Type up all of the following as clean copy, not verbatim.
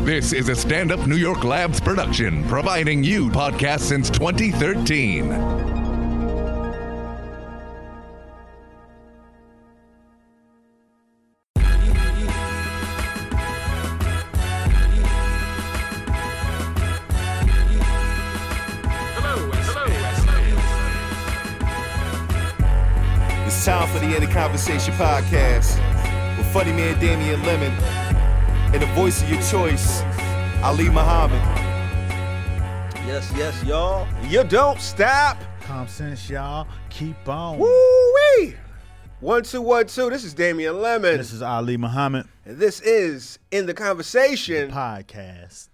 This is a Stand Up New York Labs production, providing you podcasts since 2013. It's time for the End of Conversation podcast with funny man Damian Lemon and the voice of your choice, Ali Muhammad. Yes, y'all. You don't stop. Common sense, y'all. Keep on. Woo-wee. 1, 2, 1, 2. This is Damian Lemon. This is Ali Muhammad. And this is In the Conversation Podcast.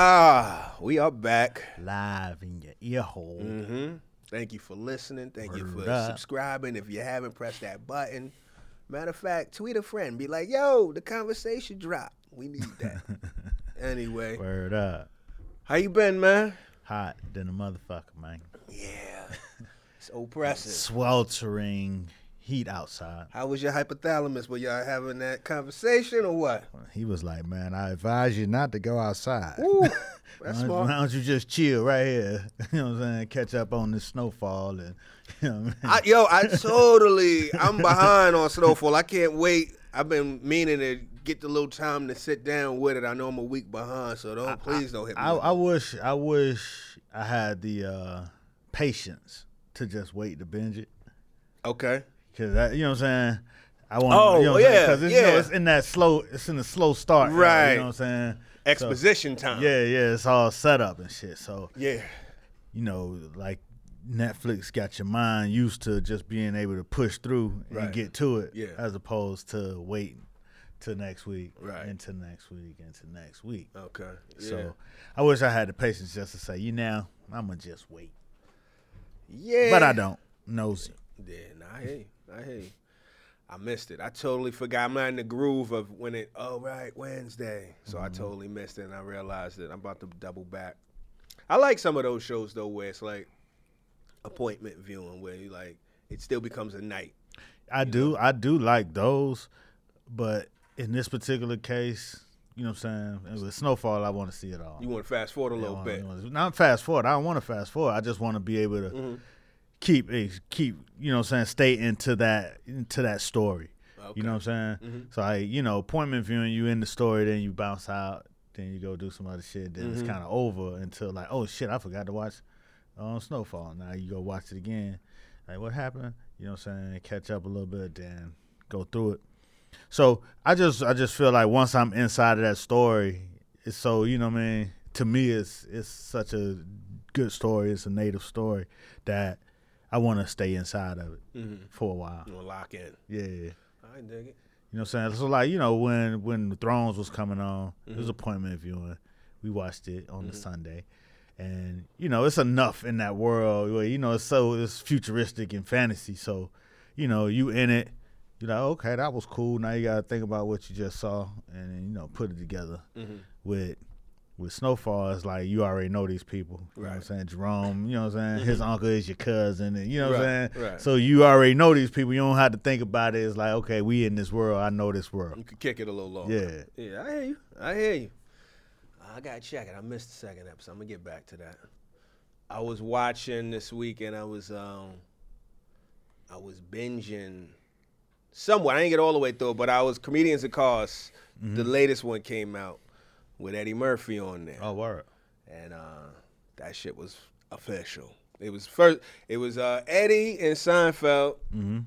We are back. Live in your ear hole. Mm-hmm. Thank you for listening. Thank you for Word up. subscribing. If you haven't, pressed that button. Matter of fact, tweet a friend. Be like, yo, the conversation dropped. We need that. Anyway. Word up. How you been, man? Hot than a motherfucker, man. Yeah. It's oppressive. Sweltering heat outside. How was your hypothalamus? Were y'all having that conversation or what? He was like, man, I advise you not to go outside. Ooh, that's Why smart. don't you just chill right here? You know what I'm saying? Catch up on this snowfall. And you know what I mean? I'm behind on Snowfall. I can't wait. I've been meaning to get the little time to sit down with it. I know I'm a week behind, so please don't hit me. I wish I had the patience to just wait to binge it. Okay. Cause you know what I'm saying. I want. Oh, you know what yeah, I'm saying? 'Cause it's, yeah. you know, it's in that slow. It's in the slow start. Right. You know what I'm saying. Exposition time. Yeah. It's all set up and shit. So Yeah. you know, like Netflix got your mind used to just being able to push through and Right. get to it, Yeah. as opposed to waiting till next week, Right. into next week, into next week. Okay. Yeah. So I wish I had the patience just to say, I'm gonna just wait, Yeah. but I don't. Nosy. Yeah, I hear you. I missed it. I totally forgot. I'm not in the groove of when Wednesday. So I totally missed it, and I realized that I'm about to double back. I like some of those shows, though, where it's like appointment viewing, where you like it still becomes a night. I do like those, but in this particular case, you know what I'm saying? With Snowfall, I want to see it all. You want to fast forward a little bit. Not fast forward. I don't want to fast forward. I just want to be able to keep, you know what I'm saying, stay into that story. Okay. You know what I'm saying? Mm-hmm. So appointment viewing, you in the story, then you bounce out, then you go do some other shit, then it's kind of over until like, oh shit, I forgot to watch Snowfall. Now you go watch it again. Like, what happened? You know what I'm saying? Catch up a little bit, then go through it. So I just feel like once I'm inside of that story, it's so, you know what I mean? To me, it's such a good story. It's a native story that I want to stay inside of it for a while. You want to lock in. Yeah. I dig it. You know what I'm saying? So like, when the Thrones was coming on, it was appointment viewing. We watched it on the Sunday. And, it's enough in that world where, it's futuristic and fantasy. So, you in it, you're like, okay, that was cool. Now you got to think about what you just saw and, put it together. With Snowfall, it's like you already know these people. You know what I'm saying? Jerome, you know what I'm saying? His uncle is your cousin. And, you know what I'm saying? Right. So you already know these people. You don't have to think about it. It's like, okay, we in this world. I know this world. You could kick it a little longer. Yeah. Yeah, I hear you. I got to check it. I missed the second episode. I'm going to get back to that. I was watching this weekend. I was binging somewhat. I didn't get all the way through it, but I was Comedians in Cars. The latest one came out with Eddie Murphy on there. Oh, word. And that shit was official. It was Eddie and Seinfeld,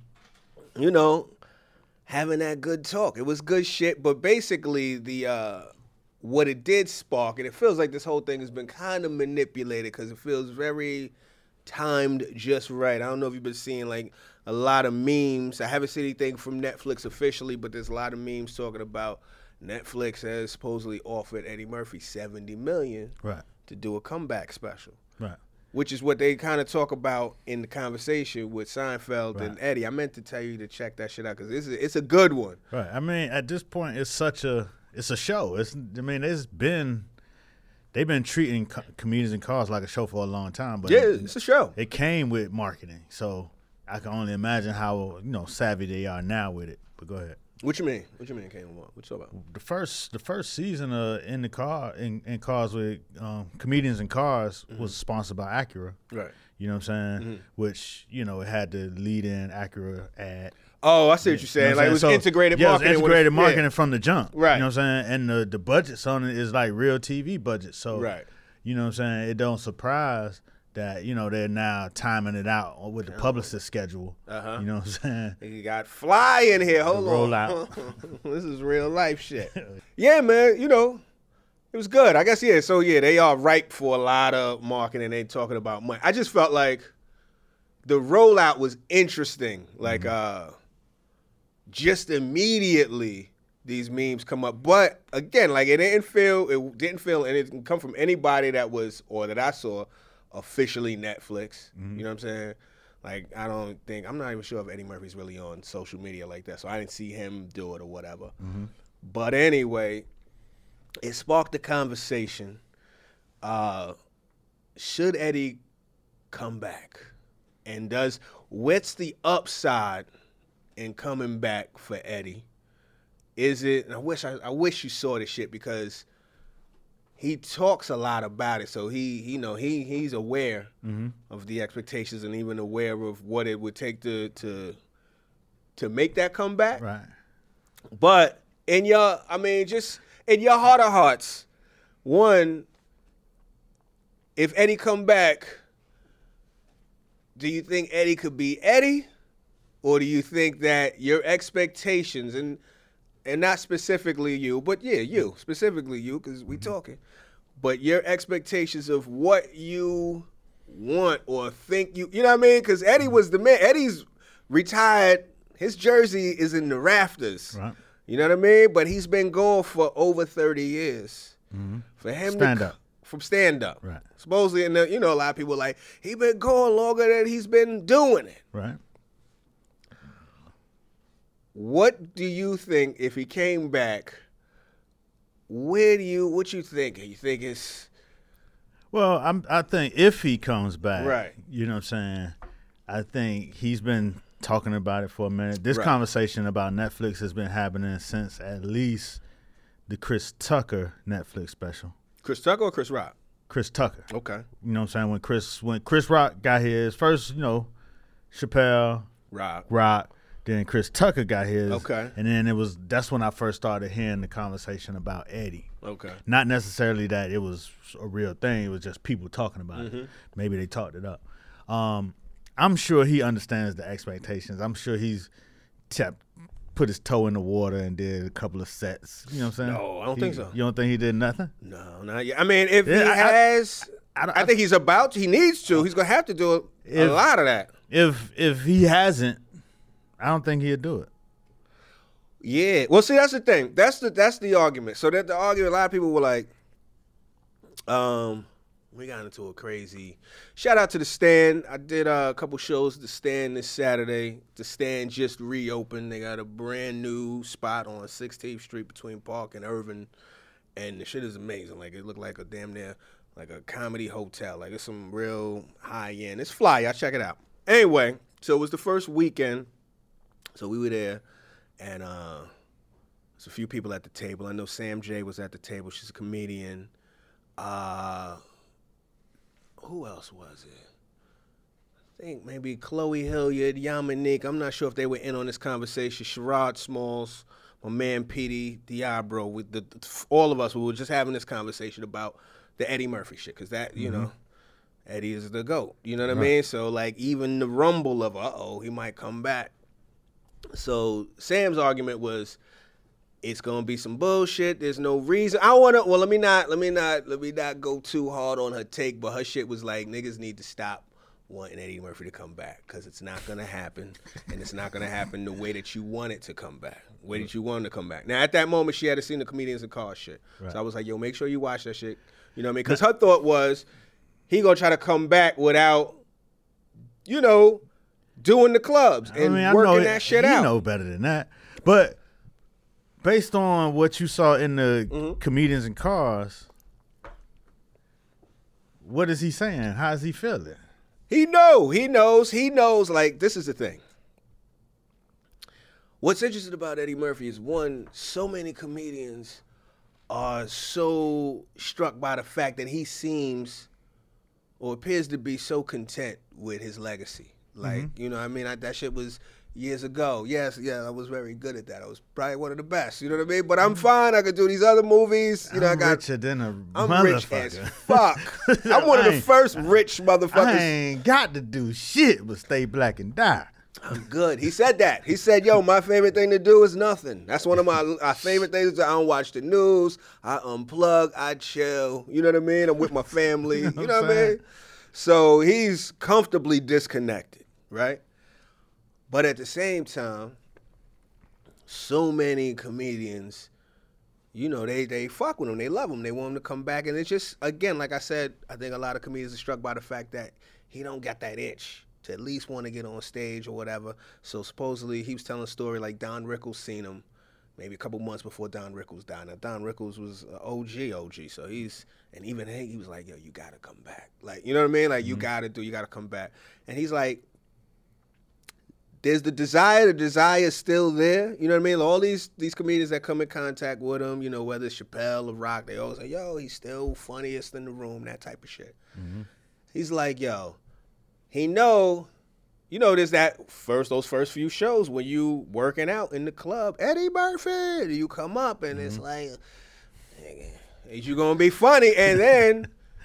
having that good talk. It was good shit, but basically what it did spark, and it feels like this whole thing has been kind of manipulated because it feels very timed just right. I don't know if you've been seeing like a lot of memes. I haven't seen anything from Netflix officially, but there's a lot of memes talking about Netflix has supposedly offered Eddie Murphy $70 million to do a comeback special. Right. Which is what they kind of talk about in the conversation with Seinfeld and Eddie. I meant to tell you to check that shit out because it's a good one. Right. I mean, at this point, it's a show. They've been treating Comedians in Cars like a show for a long time. But it's a show. It came with marketing, so I can only imagine how savvy they are now with it. But go ahead. What you mean? What you mean came along? What you talking about? The first season of In the Car in Cars with Comedians in Cars was sponsored by Acura. Right. You know what I'm saying? Which, you know, it had the lead in Acura ad. Oh, I see what you're saying. You know like what it was I'm saying? integrated So, yeah, marketing. it was integrated with marketing from the jump. Right. You know what I'm saying? And the budgets on it is like real TV budget. So, Right. you know what I'm saying? It don't surprise that, you know, they're now timing it out with the publicist schedule. You know what I'm saying? You got Fly in here. Hold roll on. out. This is real life shit. Yeah, man. You know, it was good. I guess, yeah. So, yeah, they are ripe for a lot of marketing. They talking about money. I just felt like the rollout was interesting. Like, just immediately these memes come up. But, again, like, it didn't feel, and it didn't come from anybody that was, or that I saw, officially Netflix. You know what I'm saying? Like, I'm not even sure if Eddie Murphy's really on social media like that, so I didn't see him do it or whatever. But anyway, it sparked a conversation. Should Eddie come back? And what's the upside in coming back for Eddie? Is it, and I wish you saw this shit because he talks a lot about it, so he's aware of the expectations and even aware of what it would take to make that comeback. Right. But just in your heart of hearts, one, if Eddie come back, do you think Eddie could be Eddie, or do you think that your expectations and not specifically you, but yeah, you, specifically you, because we talking. But your expectations of what you want or think you know what I mean? Because Eddie was the man. Eddie's retired. His jersey is in the rafters. Right. You know what I mean? But he's been gone for over 30 years. For him from stand up. Right. Supposedly, and a lot of people are like, he been gone longer than he's been doing it. Right. What do you think if he came back? What you think? You think it's Well, I think if he comes back, Right. You know what I'm saying? I think he's been talking about it for a minute. This Right. conversation about Netflix has been happening since at least the Chris Tucker Netflix special. Chris Tucker or Chris Rock? Chris Tucker. Okay. You know what I'm saying? When Chris Rock got his first, Chappelle, Rock, then Chris Tucker got his. Okay. And then that's when I first started hearing the conversation about Eddie. Okay. Not necessarily that it was a real thing. It was just people talking about it. Maybe they talked it up. I'm sure he understands the expectations. I'm sure he's put his toe in the water and did a couple of sets. You know what I'm saying? No, I don't think so. You don't think he did nothing? No, not yet. I mean, if Yeah, he has, I think he's about to. He needs to. He's gonna have to do a lot of that. If he hasn't, I don't think he'll do it. Yeah. Well, see, that's the thing. That's the argument. So that the argument, a lot of people were like, we got into a crazy. Shout out to The Stand. I did a couple shows at The Stand this Saturday. The Stand just reopened. They got a brand new spot on 16th Street between Park and Irvin, and the shit is amazing. Like, it looked like a damn near like a comedy hotel. Like, it's some real high end. It's fly. Y'all check it out. Anyway, so it was the first weekend. So we were there, and there's a few people at the table. I know Sam J was at the table. She's a comedian. Who else was it? I think maybe Chloe Hilliard, Yamanik. I'm not sure if they were in on this conversation. Sherrod Smalls, my man Petey Diablo. With all of us, we were just having this conversation about the Eddie Murphy shit, because that, Eddie is the GOAT. You know what I mean? So, like, even the rumble of, he might come back. So Sam's argument was, it's gonna be some bullshit. There's no reason. Let me not go too hard on her take, but her shit was like, niggas need to stop wanting Eddie Murphy to come back, because it's not gonna happen, and it's not gonna happen the way that you want it to come back. The way that you want it to come back. Now, at that moment, she hadn't seen the Comedians in Cars shit, so I was like, yo, make sure you watch that shit. You know what I mean? Because her thought was, he gonna try to come back without, doing the clubs and working that shit out. You know better than that. But based on what you saw in the Comedians in Cars, what is he saying? How is he feeling? He knows. Like, this is the thing. What's interesting about Eddie Murphy is, one, so many comedians are so struck by the fact that he seems or appears to be so content with his legacy. Like, you know what I mean? That shit was years ago. Yes, yeah, I was very good at that. I was probably one of the best, you know what I mean? But I'm fine. I could do these other movies. You know, I'm richer than a I'm motherfucker. rich as fuck. I'm one of the first rich motherfuckers. I ain't got to do shit but stay black and die. I'm good. He said that. He said, yo, my favorite thing to do is nothing. That's one of my favorite things. I don't watch the news. I unplug. I chill. You know what I mean? I'm with my family. You know what I mean? So he's comfortably disconnected, right? But at the same time, so many comedians, you know, they fuck with him. They love him. They want him to come back. And it's just, again, like I said, I think a lot of comedians are struck by the fact that he don't got that itch to at least want to get on stage or whatever. So supposedly he was telling a story like Don Rickles seen him maybe a couple months before Don Rickles died. Now, Don Rickles was OG. So and even he was like, yo, you got to come back. Like, you know what I mean? Like, you got to come back. And he's like, there's the desire's still there. You know what I mean? All these comedians that come in contact with him, you know, whether it's Chappelle or Rock, they always say, yo, he's still funniest in the room, that type of shit. He's like, yo, he know, you know, there's those first few shows when you working out in the club, Eddie Murphy, you come up and it's like, is you gonna be funny? And then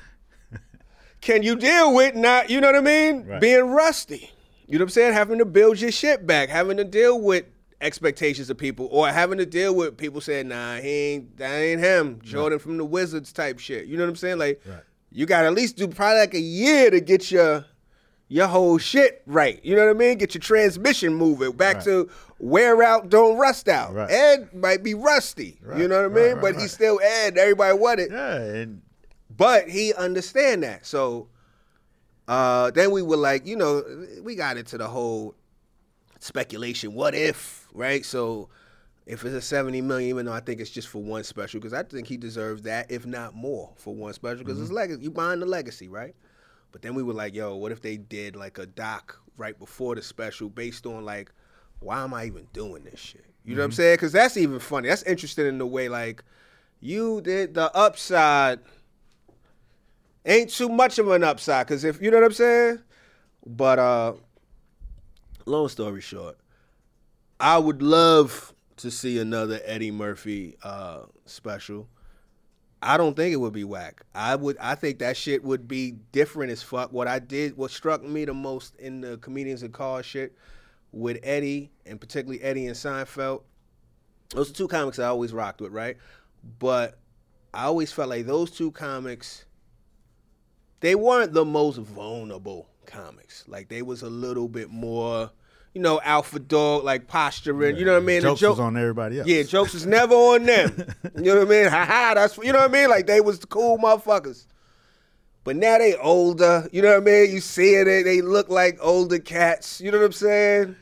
can you deal with not, you know what I mean, being rusty? You know what I'm saying? Having to build your shit back, having to deal with expectations of people, or having to deal with people saying, nah, that ain't him, Jordan from the Wizards type shit. You know what I'm saying? Like, you got to at least do probably like a year to get your whole shit right. You know what I mean? Get your transmission moving back to wear out, don't rust out. Ed might be rusty. You know what I mean? But he's still Ed. Everybody want it. Yeah. But he understand that. So then we were like, you know, we got into the whole speculation. What if, right? So if it's a $70 million, even though I think it's just for one special, because I think he deserves that, if not more, for one special, because it's legacy. You buying the legacy, right? But then we were like, yo, what if they did like a doc right before the special based on like, why am I even doing this shit? You know what I'm saying? Because that's even funny. That's interesting in the way like you did the upside. Ain't too much of an upside, because if, you know what I'm saying? But long story short, I would love to see another Eddie Murphy special. I don't think it would be whack. I think that shit would be different as fuck. What struck me the most in the Comedians in Cars shit with Eddie, and particularly Eddie and Seinfeld, those are two comics I always rocked with, right? But I always felt like those two comics, they weren't the most vulnerable comics. Like, they was a little bit more, you know, alpha dog, like posturing, you know what I mean? Jokes was on everybody else. Yeah, jokes was never on them. You know what I mean? Ha-ha, that's, you know what I mean? Like, they was the cool motherfuckers. But now they older, you know what I mean? You see it, they look like older cats, you know what I'm saying?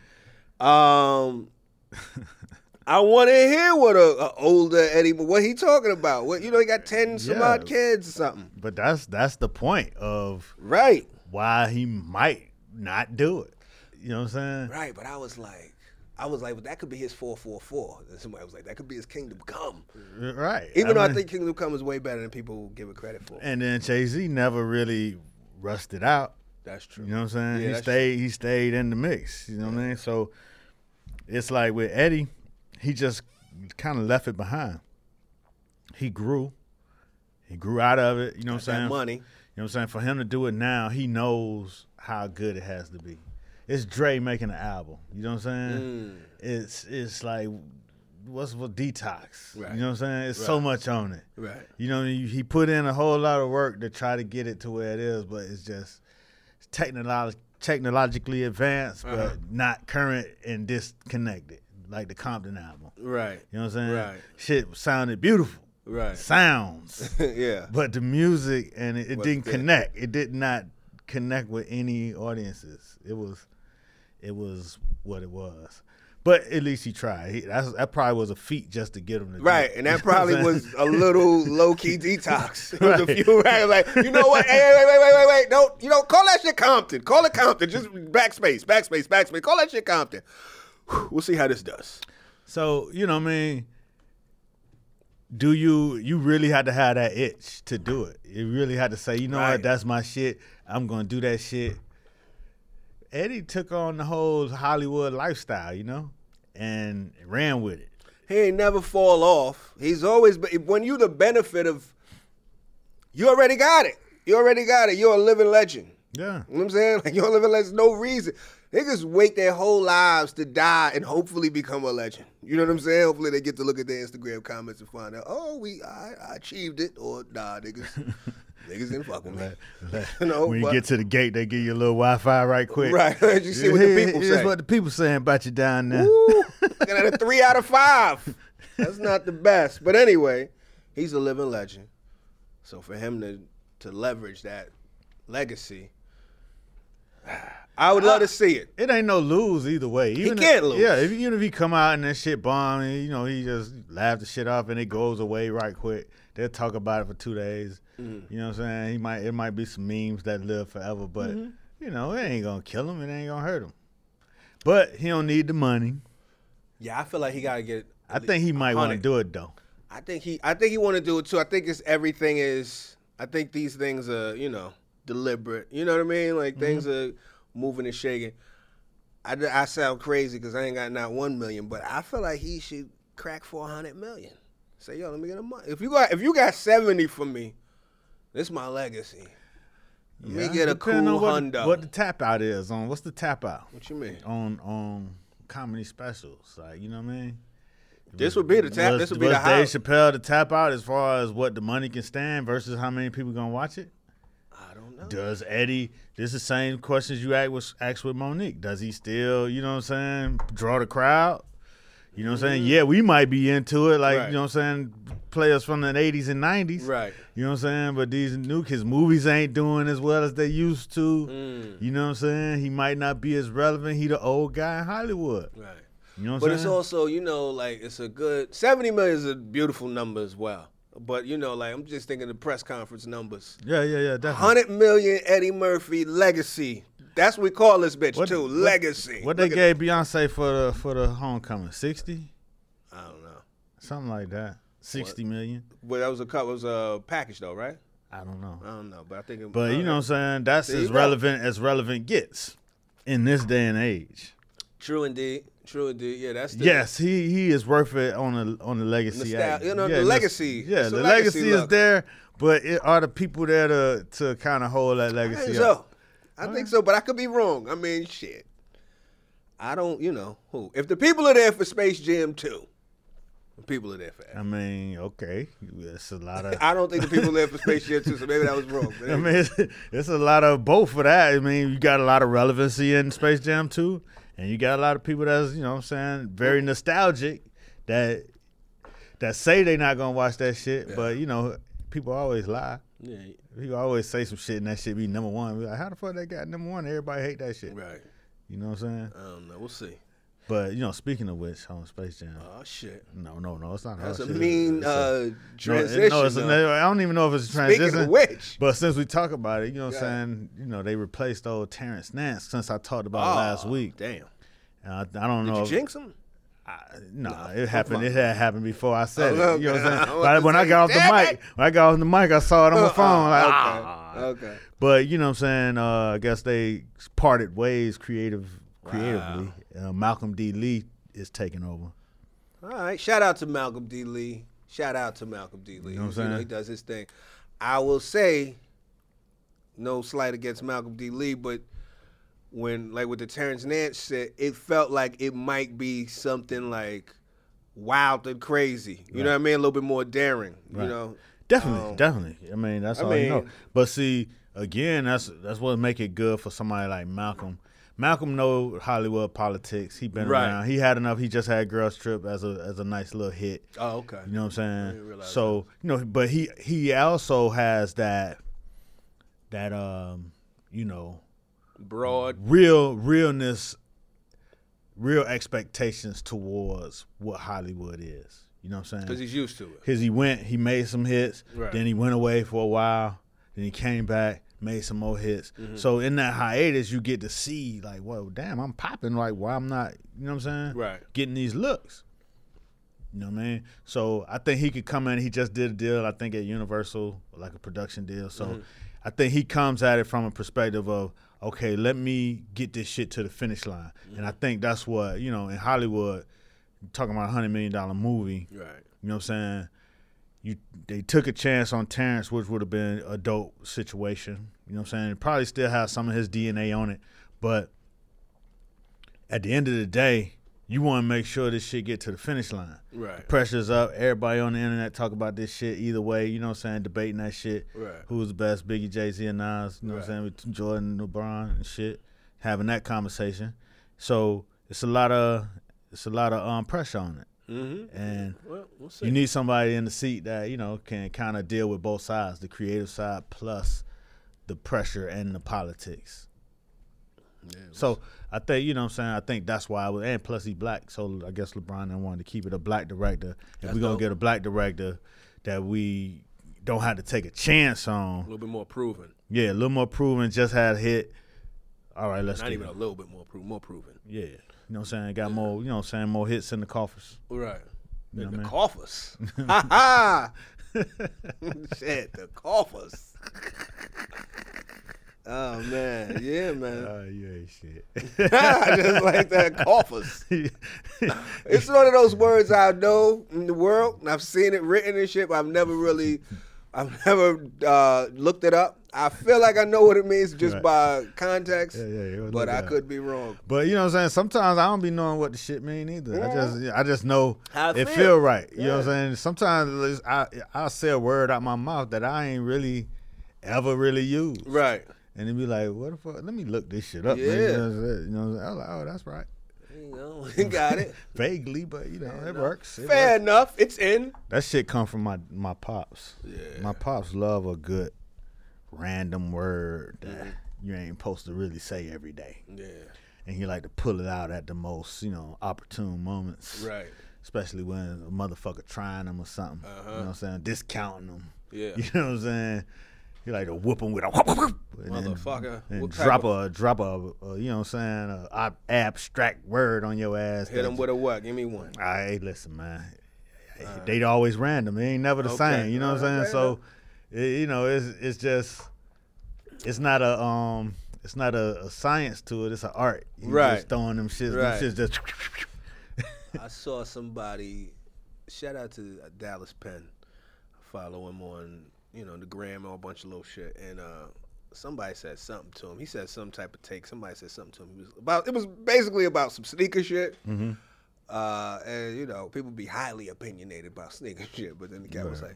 I want to hear what a older Eddie, what he talking about. What, you know, he got 10 some odd kids or something. But that's the point of right why he might not do it. You know what I'm saying? Right, but I was like, well, that could be his 444. And somebody was like, that could be his Kingdom Come. Right. Even though I think Kingdom Come is way better than people give it credit for. And then Jay-Z never really rusted out. That's true. You know what I'm saying? Yeah, he stayed in the mix. You know what I mean? So it's like with Eddie, he just kind of left it behind. He grew out of it. You know what I'm saying? Money. You know what I'm saying? For him to do it now, he knows how good it has to be. It's Dre making an album. You know what I'm saying? It's like, what's Detox? Right. You know what I'm saying? It's so much on it. Right. You know, he put in a whole lot of work to try to get it to where it is, but it's just technologically advanced, but not current and disconnected, like the Compton album. Right. You know what I'm saying? Right. Shit sounded beautiful. Right. Sounds. Yeah. But the music and it didn't connect. It did not connect with any audiences. It was what it was. But at least he tried. That probably was a feat just to get him to right, do it. and that probably was a little low-key detox. It was a few, right? Like, you know what? Hey, wait. Don't, call that shit Compton. Call it Compton. Just backspace. Call that shit Compton. We'll see how this does. So, you know what I mean? Do you really had to have that itch to do it? You really had to say, you know what, that's my shit. I'm going to do that shit. Eddie took on the whole Hollywood lifestyle, you know, and ran with it. He ain't never fall off. He's always been, when you the benefit of, you already got it. You already got it. You're a living legend. Yeah. You know what I'm saying? Like, you're a living legend. No reason. Niggas wait their whole lives to die and hopefully become a legend. You know what I'm saying? Hopefully they get to look at their Instagram comments and find out, oh, I achieved it, or nah, niggas didn't fuck with me. You know, when you get to the gate, they give you a little Wi-Fi right quick. Right. You see what the people say. That's what the people saying about you down there. Woo, looking at a 3 out of 5. That's not the best. But anyway, he's a living legend. So for him to leverage that legacy, I would love to see it. It ain't no lose either way. He can't lose. Yeah, even if he come out and that shit bomb, and, you know, he just laugh the shit off and it goes away right quick. They'll talk about it for 2 days. Mm-hmm. You know what I'm saying? It might be some memes that live forever, but you know, it ain't gonna kill him. It ain't gonna hurt him. But he don't need the money. Yeah, I feel like he gotta get. I think he might want to do it though. I think he want to do it too. I think everything is. I think these things are, you know, deliberate. You know what I mean? Like things are moving and shaking. I sound crazy because I ain't got not 1 million, but I feel like he should crack 400 million. Say, yo, let me get a money. If you got 70 for me, this is my legacy. Let me get a cool hundo. What the tap out is on? What's the tap out? What you mean? On comedy specials, like, you know what I mean? This would be the tap. This would be the house. Dave Chappelle the tap out as far as what the money can stand versus how many people gonna watch it? I don't know. Does Eddie? This is the same questions you asked with Monique. Does he still, you know what I'm saying, draw the crowd? You know what I'm saying? Yeah, we might be into it, like, you know what I'm saying, players from the 80s and 90s. Right. You know what I'm saying? But these new kids' movies ain't doing as well as they used to. You know what I'm saying? He might not be as relevant. He the old guy in Hollywood. Right. You know what I'm saying? But it's also, you know, like, it's a good, 70 million is a beautiful number as well. But, you know, like, I'm just thinking the press conference numbers. Yeah, definitely. 100 million Eddie Murphy legacy. That's what we call this bitch, too. Legacy. What they gave Beyonce for the homecoming? 60? I don't know. Something like that. 60 million. Well, that was a package, though, right? I don't know. But I think But you know what I'm saying? That's as relevant gets in this day and age. True indeed. Yeah, that's the yes. He is worth it on the legacy. You know, the legacy. Yeah, the legacy is there, but are the people there to kind of hold that legacy up? I think so, but I could be wrong. I mean, shit. I don't, you know, who? If the people are there for Space Jam 2, the people are there for that. I mean, okay. That's a lot of... I don't think the people are there for Space Jam 2, so maybe that was wrong. I mean, it's a lot of both for that. I mean, you got a lot of relevancy in Space Jam 2, and you got a lot of people that's, you know what I'm saying, very nostalgic that say they not going to watch that shit, but, you know, people always lie. Yeah. People always say some shit and that shit be number one. Be like, how the fuck they got number one? Everybody hate that shit. Right. You know what I'm saying? I don't know. We'll see. But, you know, speaking of which, on Space Jam. Oh, shit. No, it's not. That's a mean transition. I don't even know if it's a transition. Speaking of which. But since we talk about it, you know what I'm saying? You know, they replaced old Terrence Nance since I talked about it last week. Damn. I don't know. Did you jinx him? It happened. It had happened before I said it. You know what I'm saying? But when I got off the mic, I saw it on my phone. Like, okay. But you know what I'm saying? I guess they parted ways creatively. Malcolm D. Lee is taking over. All right. Shout out to Malcolm D. Lee. You know what I'm saying? He does his thing. I will say, no slight against Malcolm D. Lee, but when, like with the Terrence Nance shit, it felt like it might be something like wild and crazy. You know what I mean? A little bit more daring. You know? Definitely. I mean, that's all you know. But see, again, that's what make it good for somebody like Malcolm. Malcolm know Hollywood politics. He been around. He had enough. He just had Girls Trip as a nice little hit. Oh, okay. You know what I'm saying? So, you know, but he also has that you know, broad realness, real expectations towards what Hollywood is. You know what I'm saying? Because he's used to it. Because he made some hits, then he went away for a while, then he came back, made some more hits. So in that hiatus, you get to see like, well, damn, I'm popping. Like, why I'm not, you know what I'm saying? Right. Getting these looks. You know what I mean? So I think he could come in. He just did a deal, I think, at Universal, like a production deal. So I think he comes at it from a perspective of, okay, let me get this shit to the finish line. And I think that's what, you know, in Hollywood, talking about a $100 million movie. Right. You know what I'm saying? They took a chance on Terrence, which would have been a dope situation. You know what I'm saying? It probably still has some of his DNA on it. But at the end of the day, you want to make sure this shit get to the finish line. Right. Pressure's up. Everybody on the internet talk about this shit either way. You know what I'm saying? Debating that shit. Right. Who's the best, Biggie, Jay-Z, and Nas. You know what I'm saying? With Jordan, LeBron, and shit. Having that conversation. So it's a lot of pressure on it. And we'll see. you need somebody in the seat that, you know, can kind of deal with both sides, the creative side plus the pressure and the politics. Yeah, So I think, you know what I'm saying, I think that's why and plus he's black, so I guess LeBron didn't want to keep it a black director. If we're going to get a black director that we don't have to take a chance on. a little bit more proven. Yeah, a little more proven, just had a hit. All right, let's Not get even it. a little bit more proven. Yeah. You know what I'm saying? Got more, you know what I'm saying, more hits in the coffers. Right. You know The what I mean? coffers. Ha ha! Shit, the coffers. Oh, man. Yeah, man. You ain't shit. I just like that coffers. It's one of those words I know in the world, and I've seen it written and shit, but I've never looked it up. I feel like I know what it means just by context, but I could be wrong. But you know what I'm saying? Sometimes I don't be knowing what the shit mean either. Yeah. I just know How it feel right. You know what Yeah. I'm saying? Sometimes I'll say a word out my mouth that I ain't really ever really used. Right. And then be like, what the fuck? Let me look this shit up. Yeah. Man. You know what I'm saying? I was like, oh, that's right. You know, you got it. Vaguely, but you know, it works. It Fair works. enough. It's in. That shit come from my pops. Yeah. My pops love a good random word that you ain't supposed to really say every day. Yeah. And he like to pull it out at the most, you know, opportune moments. Right. Especially when a motherfucker trying them or something. You know what I'm saying? Discounting them. Yeah. You know what I'm saying? He like to whoop them with a whoop, whoop, whoop, and Motherfucker. And What drop type a you know what I'm saying, a abstract word on your ass. Hit him with a what? Give me one. Hey, listen, man. They always random. It ain't never the same. You know what I'm saying? So, you know, it's just, it's not a science to it. It's an art. You Right. Just throwing them shits. Right. Them shits just. I saw somebody, shout out to Dallas Penn. I follow him on, you know, the gram or a bunch of little shit. And somebody said something to him. He said some type of take. Somebody said something to him. It was basically about some sneaker shit. And, you know, people be highly opinionated about sneaker shit. But then the guy was like,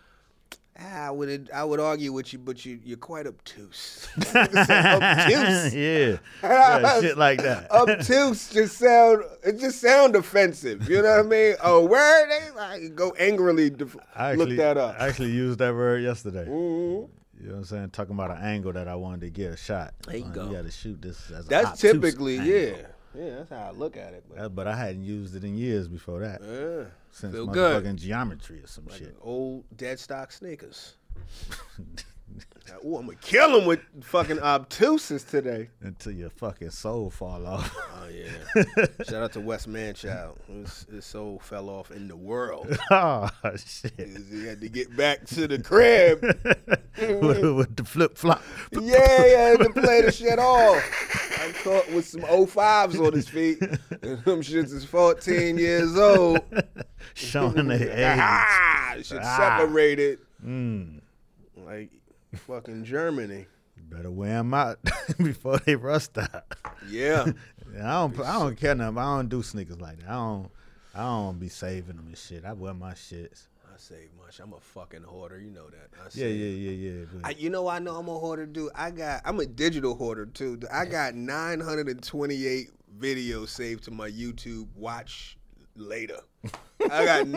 I would argue with you, but you're quite obtuse. Obtuse. Yeah, shit like that. Obtuse just sound offensive. You know what I mean? A word, they like go angrily look that up. I actually used that word yesterday. Mm-hmm. You know what I'm saying? Talking about an angle that I wanted to get a shot. There you go. You got to shoot this as That's obtuse typically, angle. yeah, that's how I look at it. But I hadn't used it in years before that. Yeah, Since feel motherfucking good. geometry or some Like shit. old dead stock sneakers. Ooh, I'm gonna kill him with fucking obtuses today. Until your fucking soul fall off. Oh yeah. Shout out to Wes Manchild. His soul fell off in the world. Oh shit! He had to get back to the crib. with the flip flop. Yeah, he had to play the shit off. I'm caught with some 05s on his feet. And them shits is 14 years old. Showing the age. Ah, shit separated. Mm. Like fucking Germany. Better wear them out before they rust out. Yeah. I don't care nothing. I don't do sneakers like that. I don't be saving them and shit. I wear my shits. I save much. I'm a fucking hoarder. You know that. Yeah. But You know I know I'm a hoarder, dude. I'm a digital hoarder too. I got 928 videos saved to my YouTube watch later. I got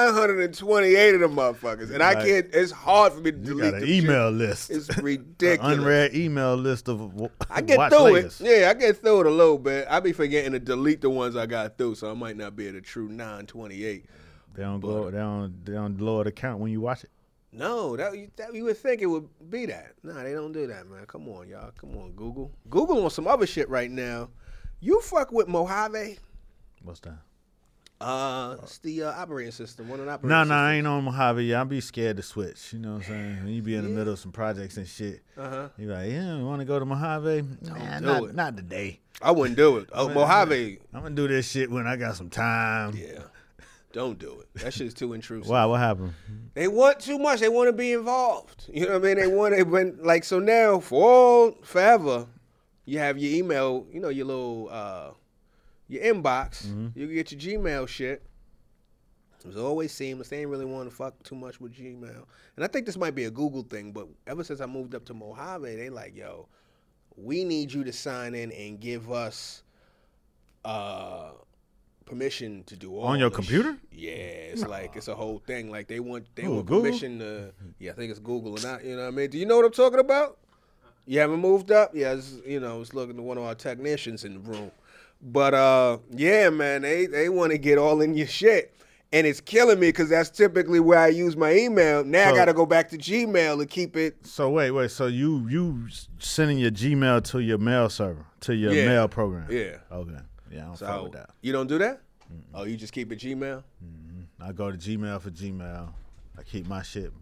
928 of them motherfuckers, and I can't. It's hard for me to you delete. got an email list. It's ridiculous. Unread email list of I get watch through latest. it. Yeah, I get through it a little bit. I be forgetting to delete the ones I got through, so I might not be at a true 928. They don't lower the count when you watch it. No, that you would think it would be that. Nah, they don't do that, man. Come on, y'all. Come on, Google. Google on some other shit right now. You fuck with Mojave? What's that? It's the operating system. One of the operating No, systems. I ain't on Mojave yet. I be scared to switch. You know what I'm saying? When you be in the middle of some projects and shit, you like, yeah, you want to go to Mojave? Nah, not today. I wouldn't do it. Oh, Mojave. I'm gonna do this shit when I got some time. Yeah. Don't do it. That shit's too intrusive. Wow, what happened? They want too much. They want to be involved. You know what I mean? So now forever, you have your email, you know, your little, your inbox. You can get your Gmail shit. It was always seamless. They ain't really want to fuck too much with Gmail. And I think this might be a Google thing, but ever since I moved up to Mojave, they like, yo, we need you to sign in and give us, permission to do all on your this computer? Yeah, it's like it's a whole thing. Like they want Google? permission to. Yeah, I think it's Google or not. You know what I mean? Do you know what I'm talking about? You haven't moved up? Yeah, it's looking to one of our technicians in the room. But yeah, man, they want to get all in your shit, and it's killing me because that's typically where I use my email. Now I got to go back to Gmail to keep it. So wait. So you sending your Gmail to your mail server, to your mail program? Yeah. Okay. Yeah, I don't fuck with that. You don't do that? Oh, you just keep it Gmail? I go to Gmail for Gmail. I keep my shit.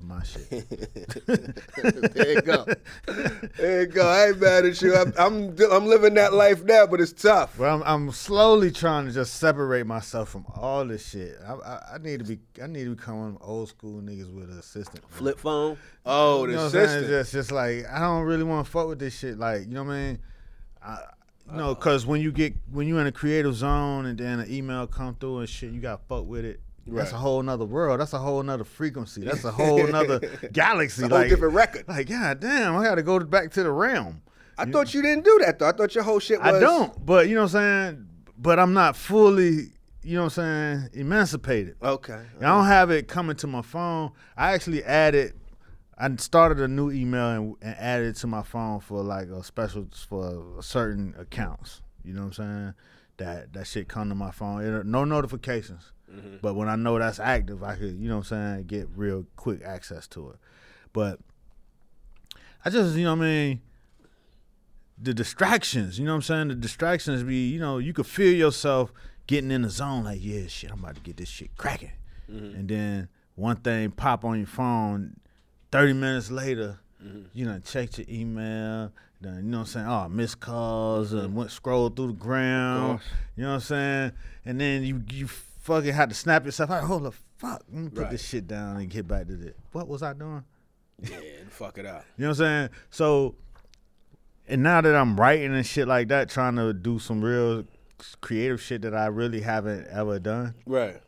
There you go. There you go. I ain't mad at you. I'm living that life now, but it's tough. Well, I'm slowly trying to just separate myself from all this shit. I need to become one of them old school niggas with an assistant. Flip phone? Oh, the assistant. It's just like I don't really want to fuck with this shit. Like, you know what I mean? No, because when you in a creative zone and then an email come through and shit, you got to fuck with it. Right. That's a whole nother world. That's a whole nother frequency. That's a whole nother galaxy. It's a whole different record. Like, god damn, I got to go back to the realm. I thought you didn't do that, though. I thought your whole shit was... I don't, but you know what I'm saying? But I'm not fully, you know what I'm saying, emancipated. Okay. I don't have it coming to my phone. I actually I started a new email and added it to my phone for like a special for certain accounts. You know what I'm saying? That shit come to my phone. No notifications. Mm-hmm. But when I know that's active, I could, you know what I'm saying, get real quick access to it. But I just, you know what I mean, the distractions, you know what I'm saying? The distractions be, you know, you could feel yourself getting in the zone like, yeah, shit, I'm about to get this shit cracking. Mm-hmm. And then one thing pop on your phone, 30 minutes later, you done checked your email, you know what I'm saying? Oh, missed calls, scroll through the ground, you know what I'm saying? And then you fucking had to snap yourself out. Hold the fuck, let me put this shit down and get back to this. What was I doing? Yeah, fuck it up. You know what I'm saying? So, and now that I'm writing and shit like that, trying to do some real creative shit that I really haven't ever done. Right.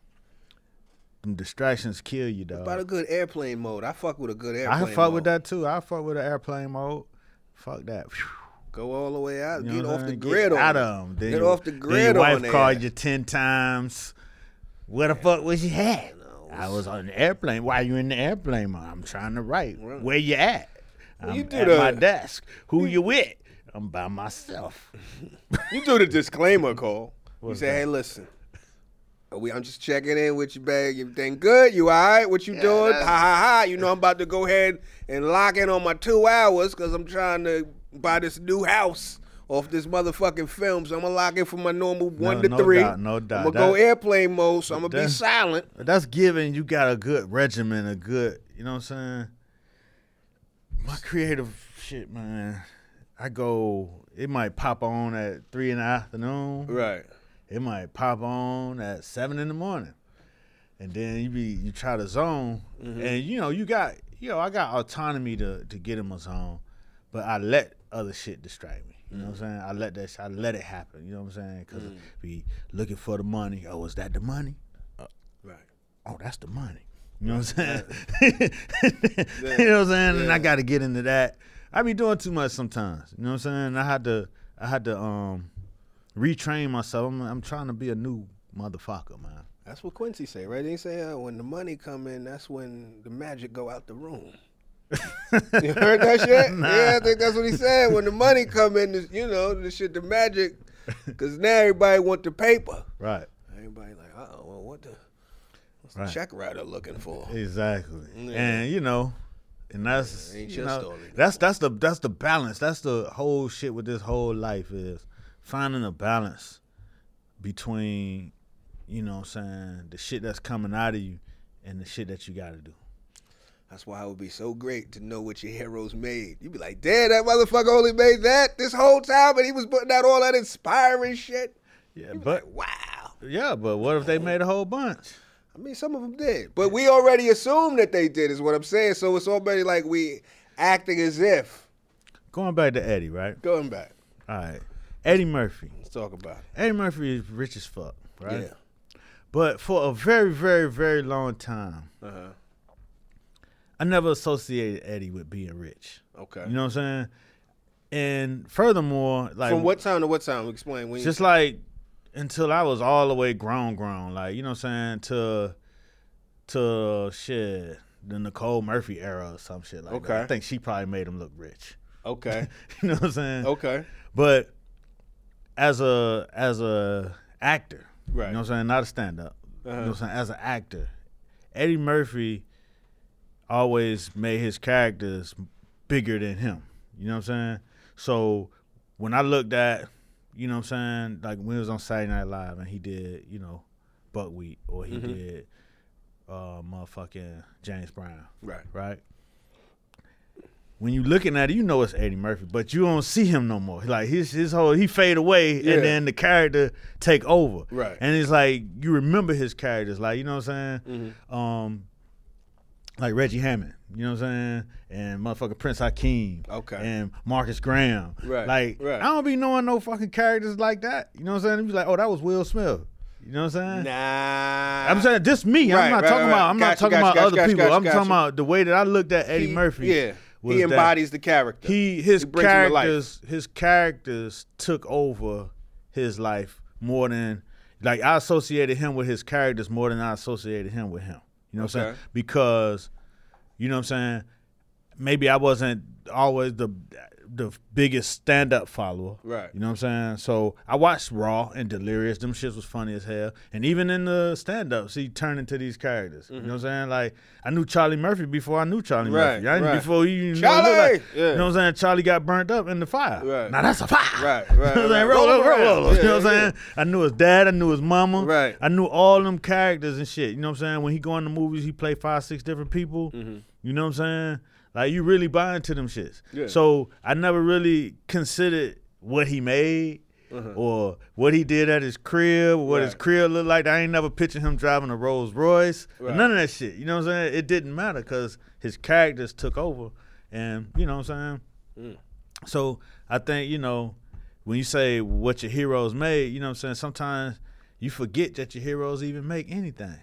Them distractions kill you, dog. What about a good airplane mode? I fuck with a good airplane mode. I fuck with that too. I fuck with an airplane mode. Fuck that. Go all the way out. You Get know off the grid on them. Get off the grid on. Your wife called you 10 times. Where the fuck was you at? I was on the airplane. Why you in the airplane mode? I'm trying to write. Right. Where you at? I'm at my desk. Who you with? I'm by myself. You do the disclaimer call. You say, hey, listen. I'm just checking in with you, babe. Everything good? You all right? What you doing? Ha, ha, ha. You know I'm about to go ahead and lock in on my 2 hours because I'm trying to buy this new house off this motherfucking film. So I'm going to lock in from my normal 1 to 3. No doubt. I'm going to go airplane mode, so I'm going to be silent. That's giving you got a good regimen, a good, you know what I'm saying? My creative shit, man. It might pop on at 3 in the afternoon. Right. It might pop on at 7 in the morning, and then you try to zone, and I got autonomy to get in my zone, but I let other shit distract me. You know what I'm saying? I let it happen. You know what I'm saying? Because we looking for the money. Oh, is that the money? Right. Oh, that's the money. You know what I'm saying? You know what I'm saying? Yeah. And I got to get into that. I be doing too much sometimes. You know what I'm saying? I had to retrain myself. I'm trying to be a new motherfucker, man. That's what Quincy say, right? He say when the money come in, that's when the magic go out the room. You heard that shit? Nah. Yeah, I think that's what he said. When the money come in, the magic, because now everybody want the paper. Right. Everybody like, well, What's the check writer looking for? Exactly. Yeah. And and that's ain't your story. That's the balance. That's the whole shit with this whole life is finding a balance between, what I'm saying, the shit that's coming out of you and the shit that you got to do. That's why it would be so great to know what your heroes made. You'd be like, damn, that motherfucker only made that this whole time, and he was putting out all that inspiring shit. Yeah, but like, wow. Yeah, but what if they made a whole bunch? I mean, some of them did, but we already assumed that they did. Is what I'm saying. So it's already like we acting as if. Going back to Eddie, right? Going back. All right, Eddie Murphy. Let's talk about it. Eddie Murphy is rich as fuck, right? Yeah. But for a very, very, very long time, I never associated Eddie with being rich. Okay. You know what I'm saying? And furthermore, like from what time to what time? Explain. When just like until I was all the way grown, like, you know what I'm saying, to shit, the Nicole Murphy era or some shit like that. I think she probably made him look rich. Okay. You know what I'm saying? Okay. But as a actor, right. You know what I'm saying, not a stand-up. You know what I'm saying? As an actor, Eddie Murphy always made his characters bigger than him. You know what I'm saying? So when I looked at, you know what I'm saying, like when he was on Saturday Night Live and he did, Buckwheat, or he did motherfucking James Brown. Right? When you looking at it, you know it's Eddie Murphy, but you don't see him no more. Like his whole, he fade away and then the character take over. Right. And it's like you remember his characters, like, you know what I'm saying? Like Reggie Hammond, you know what I'm saying? And motherfucking Prince Hakeem. Okay. And Marcus Graham. Right. Like, I don't be knowing no fucking characters like that. You know what I'm saying? You be like, oh, that was Will Smith. You know what I'm saying? Nah. I'm saying just me. I'm not talking about. I'm not talking about other people. I'm talking about the way that I looked at Eddie Murphy. Yeah. He embodies the character. His characters took over his life more than, like, I associated him with his characters more than I associated him with him. You know what I'm saying? Because, you know what I'm saying, maybe I wasn't always the biggest stand-up follower. Right. You know what I'm saying? So I watched Raw and Delirious. Them shits was funny as hell. And even in the stand-ups, he turned into these characters. You know what I'm saying? Like, I knew Charlie Murphy before I knew Charlie Murphy. Before he Charlie! You know what I'm saying? Charlie got burnt up in the fire. Right. Now that's a fire. Right. You know what I'm saying? Roll. You know what I'm saying? I knew his dad. I knew his mama. Right. I knew all them characters and shit. You know what I'm saying? When he go in the movies, he play 5-6 different people. You know what I'm saying? Like, you really buy into them shits. Yeah. So I never really considered what he made or what he did at his crib or what his crib looked like. I ain't never pictured him driving a Rolls Royce. None of that shit. You know what I'm saying? It didn't matter because his characters took over. And, you know what I'm saying? So I think, when you say what your heroes made, you know what I'm saying, sometimes you forget that your heroes even make anything.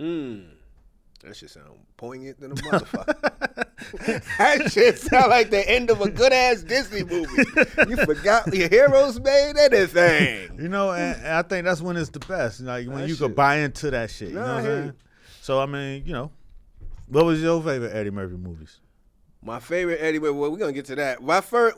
That shit sound poignant than a motherfucker. That shit sound like the end of a good-ass Disney movie. You forgot your heroes made anything. And I think that's when it's the best. Like, when you could buy into that shit. You know what I'm saying? So, I mean, what was your favorite Eddie Murphy movies? My favorite Eddie Murphy, well, we're going to get to that. My first,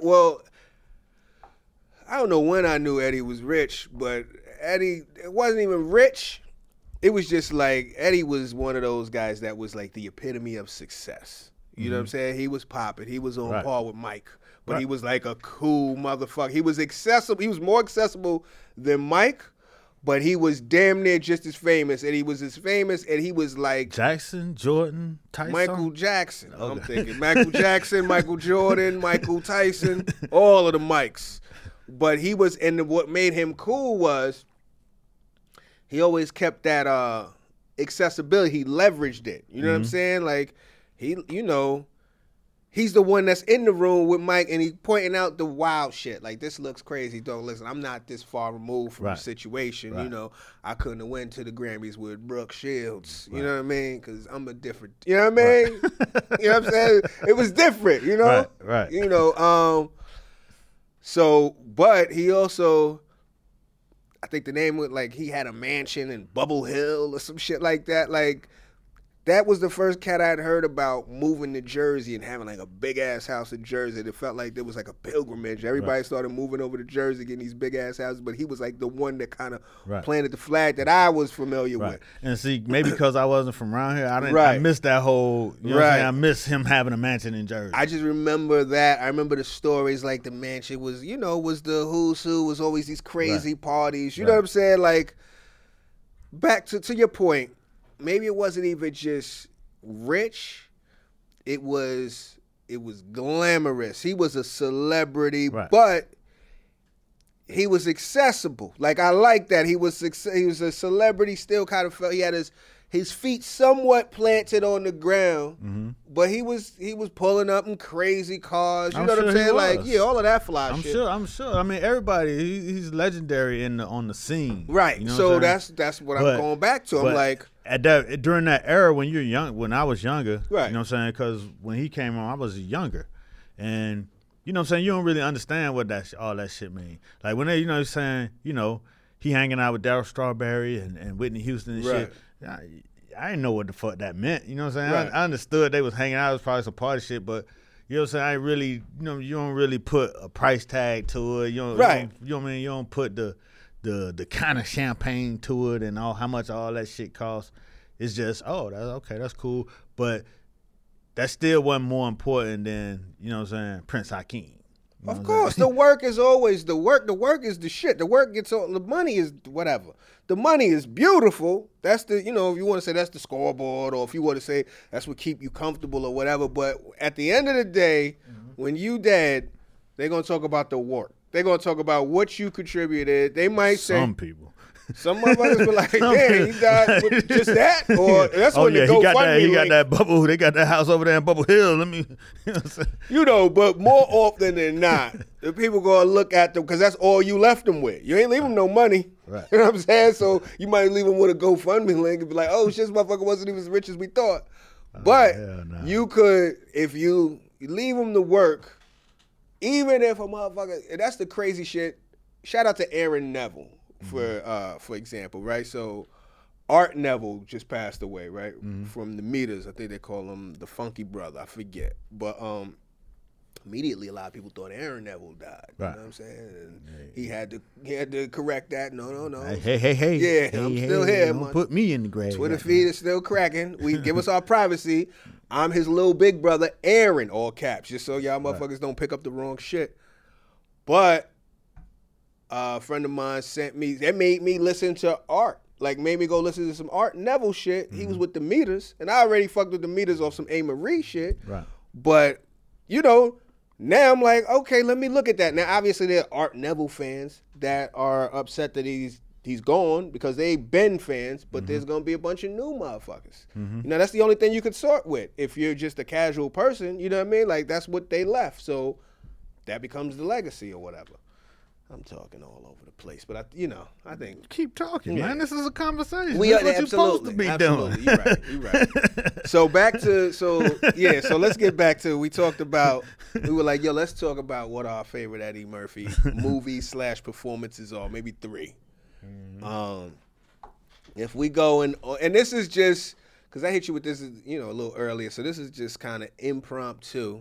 I don't know when I knew Eddie was rich, but Eddie, it wasn't even rich. It was just like Eddie was one of those guys that was like the epitome of success. You know what I'm saying? He was popping. He was on par with Mike. But he was like a cool motherfucker. He was accessible. He was more accessible than Mike, but he was damn near just as famous. And he was as famous, and he was like Jackson, Jordan, Tyson? Michael Jackson. Okay. I'm thinking Michael Jackson, Michael Jordan, Michael Tyson, all of the Mikes. But he was, and what made him cool was he always kept that accessibility. He leveraged it. You know what I'm saying? Like, he's the one that's in the room with Mike, and he pointing out the wild shit. Like, this looks crazy. Don't listen. I'm not this far removed from the situation. I couldn't have went to the Grammys with Brooke Shields. You know what I mean? Because I'm a different. You know what I mean? You know what I'm saying? It was different. You know? Right. So, but he also, I think the name was like he had a mansion in Bubble Hill or some shit like that. Like, that was the first cat I had heard about moving to Jersey and having like a big ass house in Jersey. It felt like there was like a pilgrimage. Everybody started moving over to Jersey, getting these big ass houses, but he was like the one that kind of planted the flag that I was familiar with. And see, maybe because I wasn't from around here, I missed that whole, you know what I'm saying? I missed him having a mansion in Jersey. I just remember that. I remember the stories, like the mansion was, you know, was the who's who, was always these crazy parties. You know what I'm saying? Like, back to your point, maybe it wasn't even just rich. It was glamorous. He was a celebrity, but he was accessible. Like, I like that. He was a celebrity, still kind of felt he had his feet somewhat planted on the ground, but he was pulling up in crazy cars. You know what I'm saying? Like, yeah, all of that fly shit. I'm sure. I mean, everybody, he's legendary on the scene. Right. You know so that's what I'm going back to. I'm like, during that era when you're young, when I was younger, right. You know what I'm saying? Because when he came on, I was younger, and you know what I'm saying, you don't really understand what all that shit mean. Like when they, you know what I'm saying, you know, he hanging out with Darryl Strawberry and Whitney Houston and shit. I didn't know what the fuck that meant. You know what I'm saying? I understood they was hanging out. It was probably some party shit, but you know what I'm saying? I really, you know, you don't really put a price tag to it. You know what I mean? You don't put the kind of champagne to it and how much all that shit costs. It's just, that's cool. But that still wasn't more important than, you know what I'm saying, Prince Hakeem. Of course, the work is always the work. The work is the shit. The work gets all. The money is whatever. The money is beautiful. That's the, you know, if you want to say that's the scoreboard, or if you want to say that's what keep you comfortable or whatever. But at the end of the day, when you dead, they're gonna talk about the work. They're gonna talk about what you contributed. They might say some people. Some motherfuckers be like, "Damn, he died with just that," or that's when the GoFundMe. He got that bubble. They got that house over there in Bubble Hill. Let me, you know. But more often than not, the people gonna look at them because that's all you left them with. You ain't leave them no money. Right. You know what I'm saying? So you might leave them with a GoFundMe link and be like, "Oh, shit, this motherfucker wasn't even as rich as we thought." But you could, if you leave them to work, even if a motherfucker. And that's the crazy shit. Shout out to Aaron Neville. For example, right? So Art Neville just passed away, right? From the Meters. I think they call him the Funky Brother. I forget. But immediately a lot of people thought Aaron Neville died. You know what I'm saying? And he had to correct that. No. Hey. Yeah, I'm still here. Don't put me in the grave. Twitter feed is still cracking. We give us our privacy. I'm his little big brother, Aaron, all caps, just so y'all motherfuckers don't pick up the wrong shit. But a friend of mine made me listen to Art. Like, made me go listen to some Art Neville shit. He was with the Meters, and I already fucked with the Meters off some A. Marie shit. Right. But, you know, now I'm like, okay, let me look at that. Now, obviously, there are Art Neville fans that are upset that he's gone because they've been fans, but there's going to be a bunch of new motherfuckers. You know, that's the only thing you could sort with. If you're just a casual person, you know what I mean? Like, that's what they left. So that becomes the legacy or whatever. I'm talking all over the place, but I think keep talking, man. This is a conversation. We That's are what you're supposed to be doing. You're right. So so let's get back to, we were like, yo, let's talk about what our favorite Eddie Murphy movies / performances are. Maybe 3. If we go and this is just because I hit you with this, you know, a little earlier, so this is just kind of impromptu.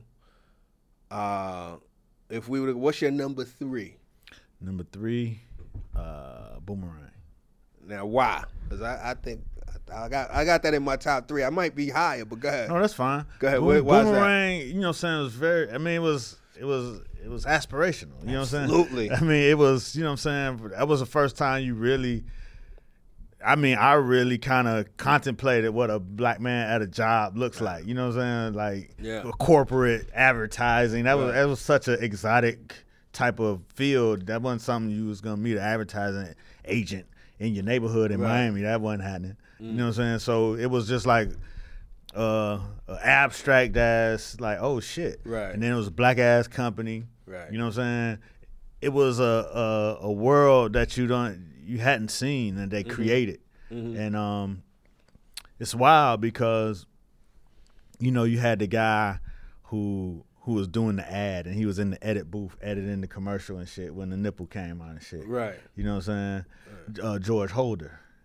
If we were, what's your number 3? Number 3, Boomerang. Now, why? Because I think I got that in my top 3. I might be higher, but go ahead. No, that's fine. Go ahead. Why Boomerang, you know what I'm saying, was very, I mean, it was aspirational. You know what I'm saying? Absolutely. I mean, it was, you know what I'm saying, that was the first time you really, I really kind of contemplated what a black man at a job looks like. You know what I'm saying? Like, corporate advertising. That was such an exotic type of field. That wasn't something you was gonna meet an advertising agent in your neighborhood in Miami. That wasn't happening. You know what I'm saying? So it was just like abstract ass, like, oh shit. Right. And then it was a black ass company. Right. You know what I'm saying? It was a world that you hadn't seen and they created. And it's wild because, you know, you had the guy who was doing the ad, and he was in the edit booth editing the commercial and shit when the nipple came on and shit. Right. You know what I'm saying? George Holder.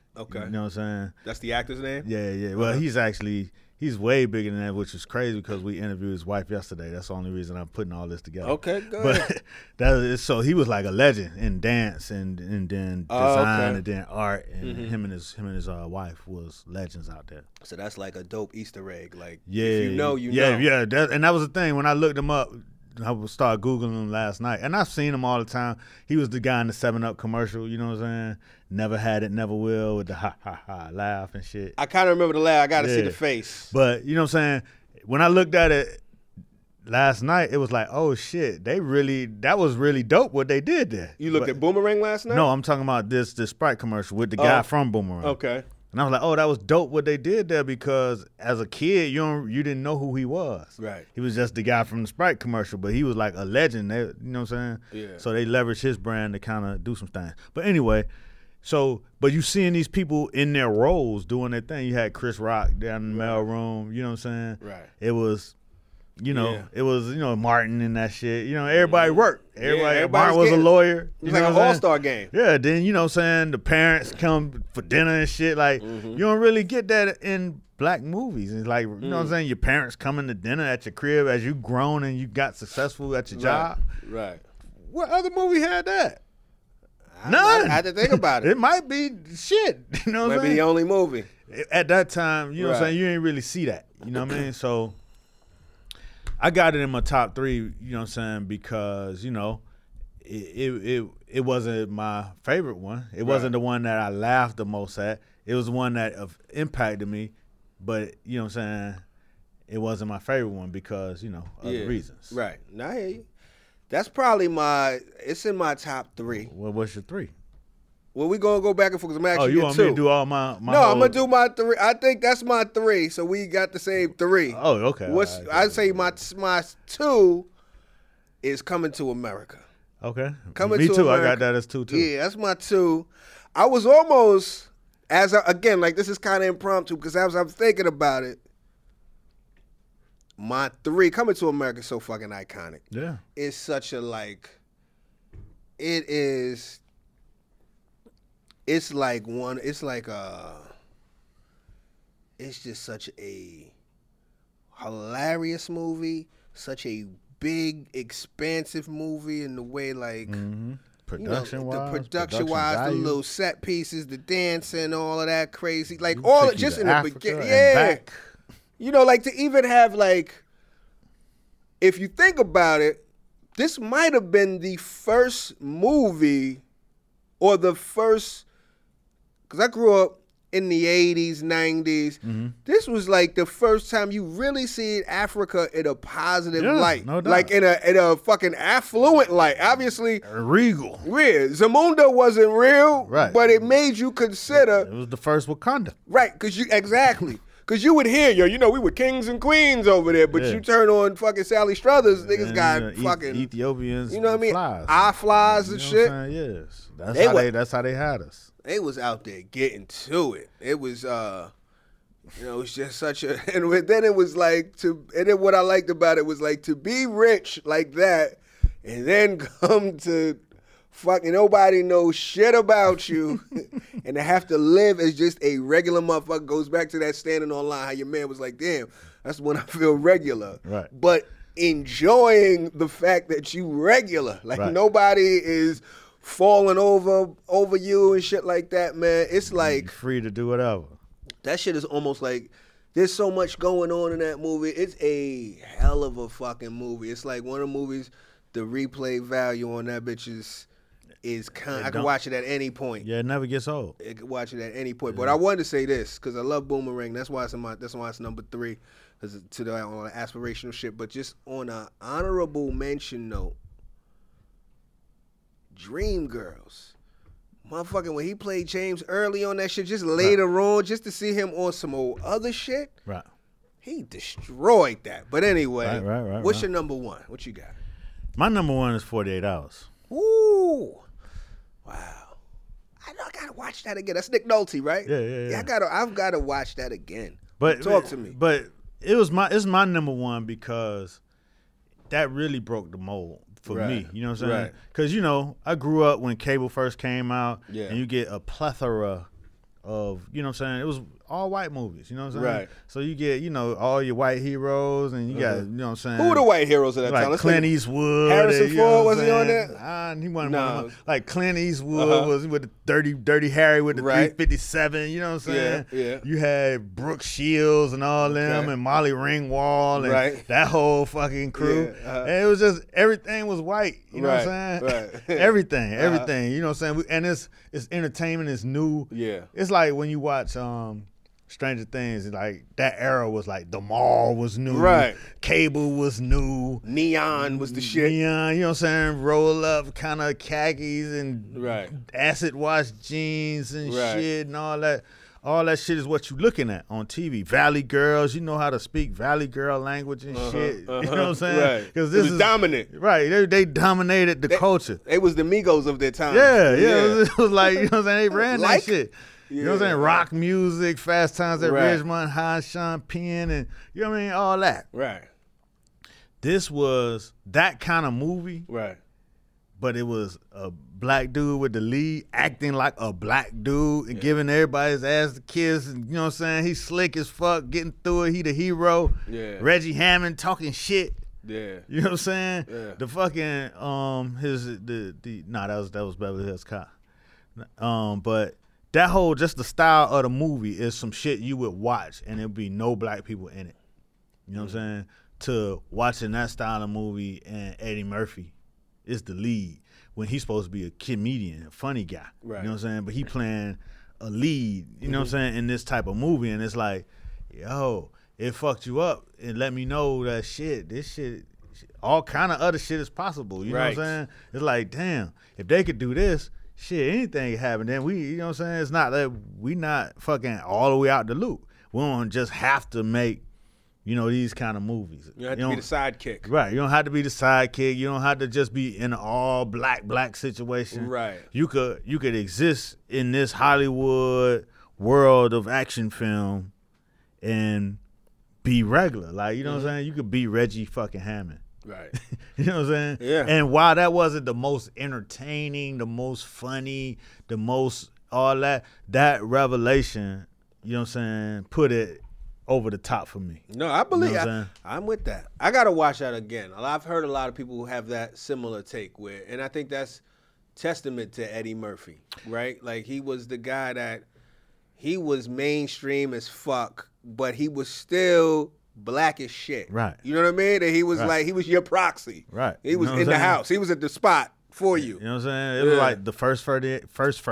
Okay. You know what I'm saying? That's the actor's name? Yeah. Well, he's way bigger than that, which is crazy because we interviewed his wife yesterday. That's the only reason I'm putting all this together. Okay, good. But so he was like a legend in dance and then design and then art, and him and his wife was legends out there. So that's like a dope Easter egg. Like, Yeah, if you know, you yeah, know. Yeah, and that was the thing. When I looked him up, I started Googling him last night, and I've seen him all the time. He was the guy in the 7-Up commercial, you know what I'm saying? Never had it, never will, with the ha, ha, ha, laugh and shit. I kind of remember the laugh. I got to see the face. But, you know what I'm saying? When I looked at it last night, it was like, oh, shit, that was really dope what they did there. You looked at Boomerang last night? No, I'm talking about this Sprite commercial with the guy from Boomerang. Okay. And I was like, oh, that was dope what they did there because as a kid, you didn't know who he was. Right. He was just the guy from the Sprite commercial, but he was like a legend. You know what I'm saying? Yeah. So they leveraged his brand to kind of do some things. But anyway, but you seeing these people in their roles doing their thing. You had Chris Rock down in the mail room. You know what I'm saying? Right. It was, it was, Martin and that shit. Everybody worked. Martin was a lawyer. It was like an all-star game. Yeah, then, you know what I'm saying, the parents come for dinner and shit. Like, you don't really get that in black movies. It's like, you know what I'm saying, your parents coming to dinner at your crib as you grown and you got successful at your job. Right. What other movie had that? None. I had to think about it. It might be shit. You know what I'm Might saying? be the only movie. At that time, you know what I'm saying, you ain't really see that. You know what I mean? So I got it in my top 3, you know what I'm saying, because, it wasn't my favorite one. It wasn't the one that I laughed the most at. It was the one that impacted me, but, you know what I'm saying, it wasn't my favorite one because, other reasons. Right. Now, I hear you. That's probably it's in my top 3. Well, what's your 3? Well, we going to go back and forth because I'm actually you want me to do all my No, I'm going to do my 3. I think that's my 3, so we got the same 3. Oh, okay. I'd say my 2 is Coming to America. Okay. Coming me to too. America. I got that as 2 too. Yeah, that's my 2. I was almost, this is kind of impromptu because as I'm thinking about it, my 3, Coming to America is so fucking iconic. Yeah. It's such a it's just such a hilarious movie, such a big, expansive movie in the way Production-wise, the little set pieces, the dancing, all of that crazy, all just in the beginning. Yeah. To even have if you think about it, this might have been the first movie or the first, because I grew up in the 80s, 90s. Mm-hmm. This was the first time you really see Africa in a positive light. No doubt. In a fucking affluent light. Obviously. Regal. Yeah. Zamunda wasn't real. Right. But it made you consider. It was the first Wakanda. Right. Exactly. Because you would hear, we were kings and queens over there, but you turn on fucking Sally Struthers, niggas got fucking Ethiopians, you know what I mean? Flies. Eye flies and shit. Yes, that's how they had us. They was out there getting to it. It was, it was just such a, and then it was and then what I liked about it was to be rich like that, and then come to fucking nobody knows shit about you and to have to live as just a regular motherfucker. Goes back to that standing online, how your man was like, damn, that's when I feel regular. Right. But enjoying the fact that you regular. Nobody is falling over you and shit like that, man. It's You're free to do whatever. That shit is almost there's so much going on in that movie. It's a hell of a fucking movie. It's one of the movies, the replay value on that bitch is kind. I can watch it at any point. Yeah, it never gets old. I can watch it at any point. But I wanted to say this because I love Boomerang. That's why it's number 3, to the on the aspirational shit. But just on an honorable mention note, Dreamgirls, motherfucking when he played James early on that shit, just later on, just to see him on some old other shit. Right. He destroyed that. But anyway, right, what's your number 1? What you got? My number 1 is 48 Hours. Ooh. Wow. I gotta watch that again. That's Nick Nolte, right? Yeah. I've gotta watch that again. But talk to me. But it's my number 1 because that really broke the mold for me. You know what I'm saying? Because I grew up when cable first came out, and you get a plethora you know what I'm saying? It was all white movies, you know what I'm saying? Right. So you get, you know, all your white heroes and you got, you know what I'm saying? Who were the white heroes at that like time? Let's Clint think. Eastwood. Harrison and, you know Ford, what was I'm he on saying? that? He wasn't No. one of them. Like Clint Eastwood was with the Dirty Harry with the Right. 357, you know what I'm saying? Yeah. You had Brooke Shields and all them Okay. and Molly Ringwald and Right. that whole fucking crew. Yeah, And it was just, everything was white, you know what I'm saying? Right. everything, you know what I'm saying? And it's entertainment, it's new. Yeah. It's like when you watch Stranger Things, like that era was like the mall was new, Right. Cable was new, Neon was the shit. Neon, you know what I'm saying? Roll up kind of khakis and Right. acid wash jeans and Right. shit and all that. All that shit is what you looking at on TV. Valley Girls, you know how to speak Valley Girl language and shit. You know what I'm saying? Right. Because It this was is dominant. right. They dominated the culture. They was the Migos of their time. Yeah. It was like, you know what I'm saying? They ran Like- that shit. You know what I'm saying? Yeah. Rock music, Fast Times at Right. Ridgemont High, Sean Penn, and you know what I mean? All that. Right. This was that kind of movie, Right. but it was a black dude with the lead acting like a black dude and giving everybody his ass to kiss. And, you know what I'm saying? He's slick as fuck, getting through it. He the hero. Yeah. Reggie Hammond talking shit. Yeah. You know what I'm saying? Yeah. The fucking that was Beverly Hills Cop. But that whole just the style of the movie is some shit you would watch and there'd be no black people in it. You know what I'm saying? To watching that style of movie and Eddie Murphy is the lead when he's supposed to be a comedian, a funny guy. Right. You know what I'm saying? But he playing a lead, you know what I'm saying, in this type of movie, and it's like, yo, it fucked you up and let me know that this shit, all kind of other shit is possible. You know Right. what I'm saying? It's like, damn, if they could do this, shit, anything could happen. Then you know what I'm saying? It's not that we not fucking all the way out the loop. We don't just have to make, you know, these kind of movies. You have to be the sidekick. Right. You don't have to be the sidekick. You don't have to just be in an all black situation. Right. You could exist in this Hollywood world of action film and be regular. Like, you know what I'm saying? You could be Reggie fucking Hammond. Right. You know what I'm saying? Yeah. And while that wasn't the most entertaining, the most funny, the most all that revelation, you know what I'm saying, put it over the top for me. No, I believe You know what I'm saying? I'm with that. I gotta watch that again. I've heard a lot of people who have that similar take with, and I think that's testament to Eddie Murphy, right? Like he was the guy that he was mainstream as fuck, but he was still black as shit. Right. You know what I mean? And he was Right. like he was your proxy. Right. He was You know what in I'm the saying? house. He was at the spot for you. You know what I'm saying? It was Yeah. like the first 48.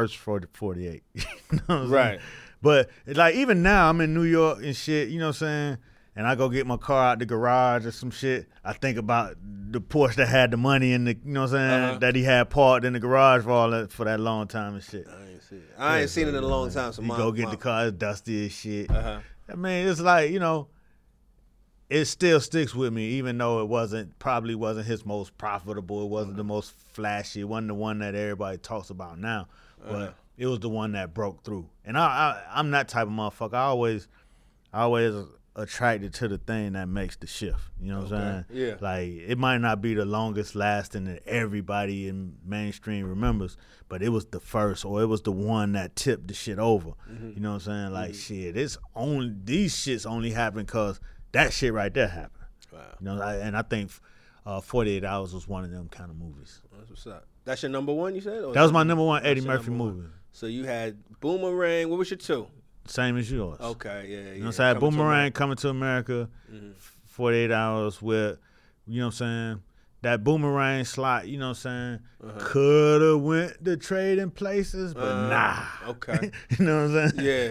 You know what I'm Right. saying? But like even now I'm in New York and shit, you know what I'm saying? And I go get my car out the garage or some shit. I think about the Porsche that had the money in the, you know what I'm saying, Uh-huh. that he had parked in the garage for that long time and shit. I ain't seen it in a long time. So you go get the car, it's dusty as shit. Uh-huh. I mean, it's like, you know, it still sticks with me, even though it probably wasn't his most profitable. It wasn't the most flashy. It wasn't the one that everybody talks about now. But it was the one that broke through. And I'm that type of motherfucker. I always attracted to the thing that makes the shift. You know what I'm saying? Yeah. Like, it might not be the longest lasting that everybody in mainstream remembers, but it was the first, or it was the one that tipped the shit over. You know what I'm saying? Like, shit, these shits only happen because that shit right there happened. Wow. You know, and I think 48 Hours was one of them kind of movies. That's what's up. That's your number one, you said? Or That was my number one Eddie That's your Murphy number one. movie. So you had Boomerang. What was your two? Same as yours. Okay, yeah. You know what I'm saying? Boomerang, Coming to America, 48 Hours with, you know what I'm saying? That Boomerang slot, you know what I'm saying? Coulda went to Trading Places, but nah. Okay. You know what I'm saying?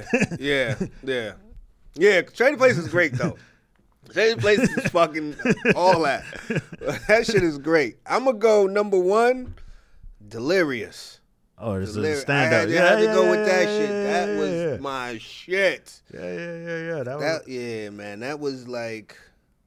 Yeah. Trading Places is great though. Trading Places is fucking all that. That shit is great. I'm gonna go number one, Delirious. Oh, it's a Delirious. stand up. I had to go with that shit. That was my shit. Yeah. Yeah, man. That was like,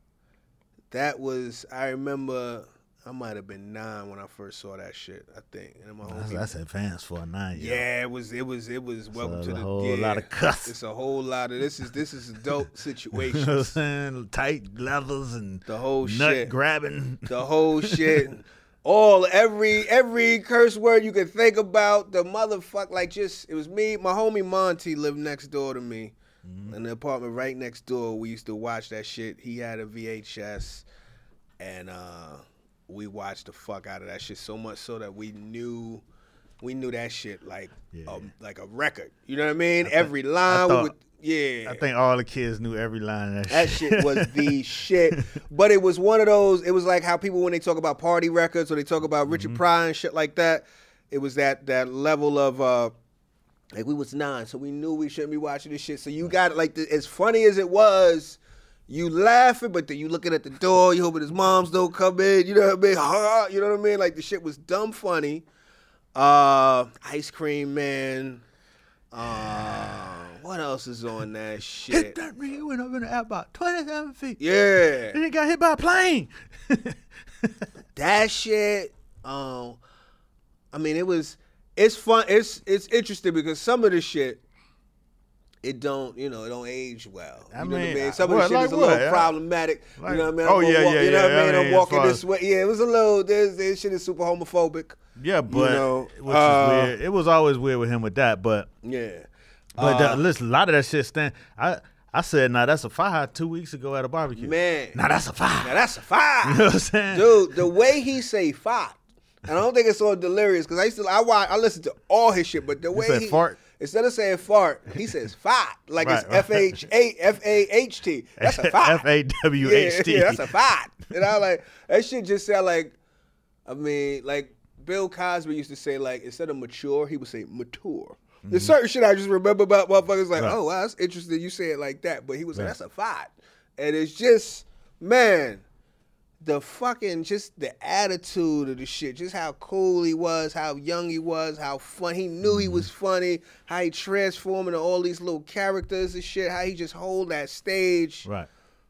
I remember I might have been 9 when I first saw that shit, I think. And my homie, That's advanced for a 9-year-old. yeah, it was welcome to a the whole lot of cuss. It's a whole lot of this is a dope situation. You know what I'm saying? Tight leathers and The whole nut shit. grabbing. The whole shit. Every curse word you could think about. The motherfucker, like, just, it was me. My homie Monty lived next door to me. In the apartment right next door. We used to watch that shit. He had a VHS, and we watched the fuck out of that shit, so much so that we knew that shit like a record. You know what I mean? Every line. I think all the kids knew every line of that shit. That shit was the shit. But it was one of those, it was like how people, when they talk about party records or they talk about Richard Pryor and shit like that, it was that level of, like, we was 9, so we knew we shouldn't be watching this shit. So you got, like, as funny as it was, you laughing, but then you looking at the door, you hoping his moms don't come in, you know what I mean? You know what I mean? Like, the shit was dumb funny. Ice Cream Man. What else is on that shit? Hit that ring, it went up in the air about 27 feet. Yeah. And it got hit by a plane. That shit, I mean, it's fun. It's interesting because some of the shit, it don't age well. You know what I mean? Some of the shit is a little problematic. Like, you know what I mean? Oh, yeah. You know what I mean? I'm walking this way. Yeah, it was a little, this shit is super homophobic. Yeah, but which is weird. It was always weird with him with that, but yeah. But listen, a lot of that shit stand. I said, nah, that's a 5 2 weeks ago at a barbecue. Man. Nah, that's a 5. Now that's a 5. You know what I'm saying? Dude, the way he say 5, and I don't think it's so delirious because I listen to all his shit, but the way he fart. Instead of saying fart, he says fart. Like it's F-A-H-T. That's a fart. F-A-W-H-T. Yeah, that's a fart. And I like, that shit just sound like, I mean, like Bill Cosby used to say, like, instead of mature, he would say mature. There's certain shit I just remember about motherfuckers like, oh, wow, that's interesting you say it like that. But he was like, that's a fart. And it's just, man, the fucking, just the attitude of the shit, just how cool he was, how young he was, how fun, he knew he was funny, how he transformed into all these little characters and shit, how he just hold that stage. Right.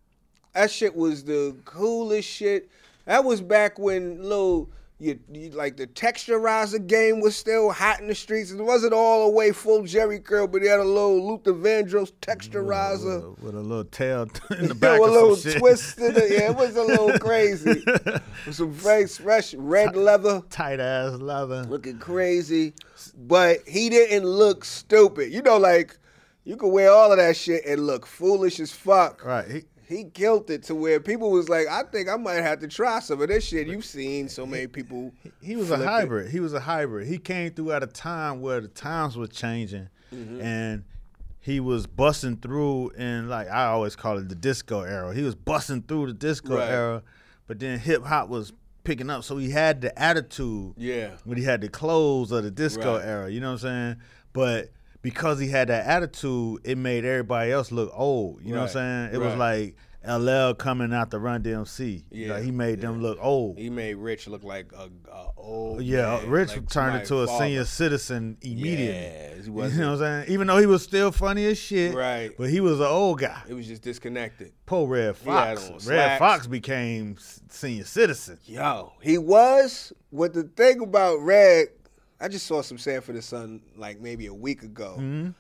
That shit was the coolest shit. That was back when you like the texturizer game was still hot in the streets. It wasn't all the way full Jerry curl, but he had a little Luther Vandross texturizer with a little tail in the back. With a little shit. twist in it. Yeah, it was a little crazy. With some very fresh red leather, tight ass leather, looking crazy. But he didn't look stupid. You know, like you could wear all of that shit and look foolish as fuck. Right. He killed it to where people was like, I think I might have to try some of this shit. You've seen so many people. He was a hybrid. He was a hybrid. He came through at a time where the times were changing, and he was busting through in, like, I always call it the disco era. He was busting through the disco era, but then hip hop was picking up, so he had the attitude. Yeah. When he had the clothes of the disco era, you know what I'm saying? But because he had that attitude, it made everybody else look old. You know what I'm saying? It was like LL coming out the Run DMC. Yeah, like he made them look old. He made Rich look like a old. Yeah, man, Rich like turned into a senior citizen immediately. Yeah, you know what I'm saying? Even though he was still funny as shit, right? But he was an old guy. It was just disconnected. Poor Red Fox. Red Fox became senior citizen. Yo, he was. What the thing about Red, I just saw some Sanford and Son like maybe a week ago. Mm-hmm.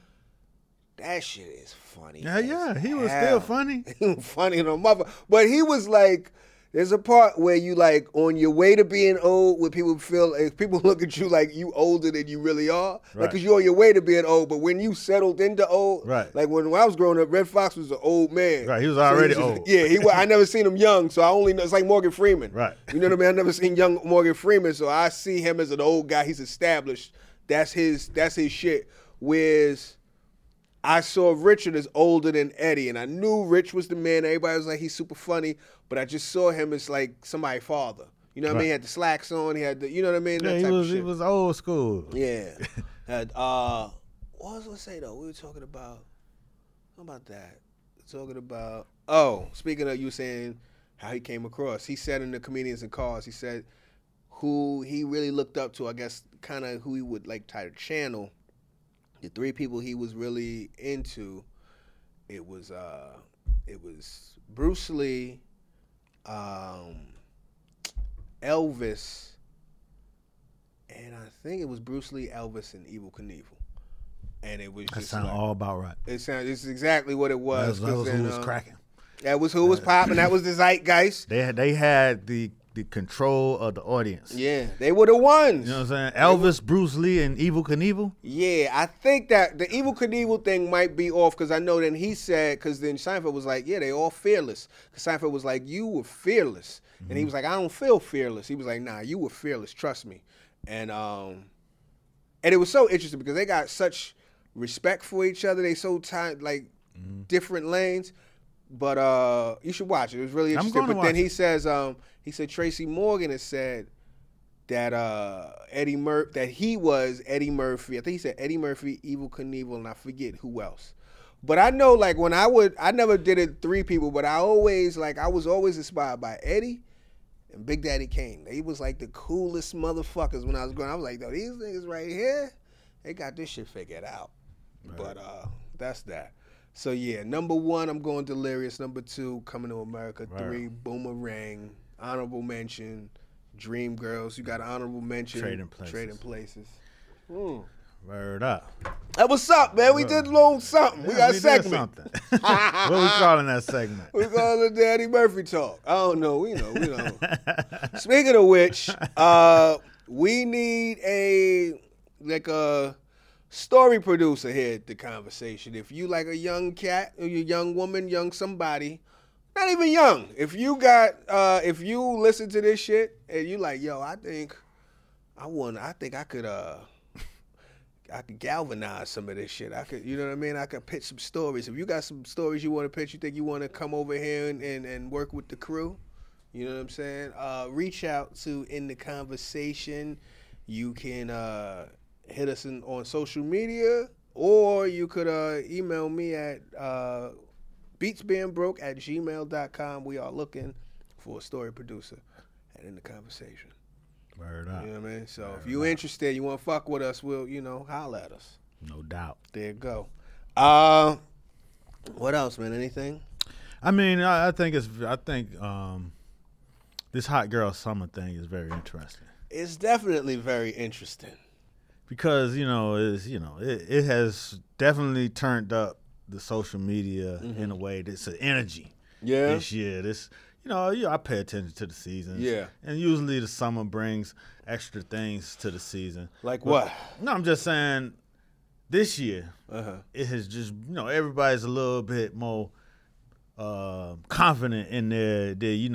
That shit is funny. Yeah, he was still funny. He was funny no mother. But he was like, there's a part where you like on your way to being old, where people feel like people look at you like you older than you really are, like because you're on your way to being old. But when you settled into old, like when I was growing up, Red Fox was an old man. Right, he was already old. Yeah, I never seen him young, so I only know it's like Morgan Freeman. Right, you know what I mean? I never seen young Morgan Freeman, so I see him as an old guy. He's established. That's his shit. Whereas I saw Richard as older than Eddie, and I knew Rich was the man. Everybody was like, he's super funny, but I just saw him as like somebody's father. You know what I mean? He had the slacks on. He had the, you know what I mean? Yeah, he was old school. Yeah. What was I gonna say though? We were talking about. How about that? Talking about. Oh, speaking of, you were saying how he came across. He said in the Comedians in Cars, he said who he really looked up to. I guess kind of who he would like try to channel. The 3 people he was really into, it was Bruce Lee, Elvis, and I think it was Bruce Lee, Elvis, and Evel Knievel. And it was just that sounds like, all about right. It's exactly what it was. That was who was cracking. That was who was popping. That was the zeitgeist. They had the the control of the audience. Yeah, they were the ones. You know what I'm saying? Elvis, Bruce Lee, and Evel Knievel. Yeah, I think that the Evel Knievel thing might be off because I know then he said, because then Seinfeld was like, yeah, they all fearless. Because Seinfeld was like, you were fearless. And he was like, I don't feel fearless. He was like, nah, you were fearless, trust me. And it was so interesting because they got such respect for each other. They so tied, like, different lanes. But you should watch it. It was really interesting. But then he says, he said Tracy Morgan has said that that he was Eddie Murphy. I think he said Eddie Murphy, Evel Knievel, and I forget who else. But I know, like, when I never did it 3 people, but I was always inspired by Eddie and Big Daddy Kane. They was like the coolest motherfuckers when I was growing up. I was like, though, these niggas right here, they got this shit figured out. Right. But that's that. So, yeah, number 1, I'm going Delirious. Number 2, Coming to America. 3, Boomerang. Honorable mention, Dreamgirls. You got an honorable mention. Trading Places. Word up. Hey, what's up, man? We did a little something. We got a segment. What we calling that segment? We calling it Daddy Murphy Talk. I don't know. We know. Speaking of which, we need a story producer here at the conversation. If you like a young cat, or you young woman, young somebody, not even young. If you listen to this shit and you like, yo, I think I could galvanize some of this shit. I could, you know what I mean? I could pitch some stories. If you got some stories you want to pitch, you think you want to come over here and work with the crew, you know what I'm saying? Reach out to In the Conversation. You can hit us on social media, or you could email me at beatsbeingbroke@gmail.com. We are looking for a story producer at In the Conversation. Word up. You know what I mean? So if you're interested, you want to fuck with us, we'll, holler at us. No doubt. There you go. What else, man? Anything? I mean, I think this hot girl summer thing is very interesting. It's definitely very interesting. Because, it has definitely turned up the social media in a way that's an energy. Yeah. This year. I pay attention to the seasons. Yeah. And usually the summer brings extra things to the season. Like what? No, I'm just saying this year, it has just, everybody's a little bit more confident in their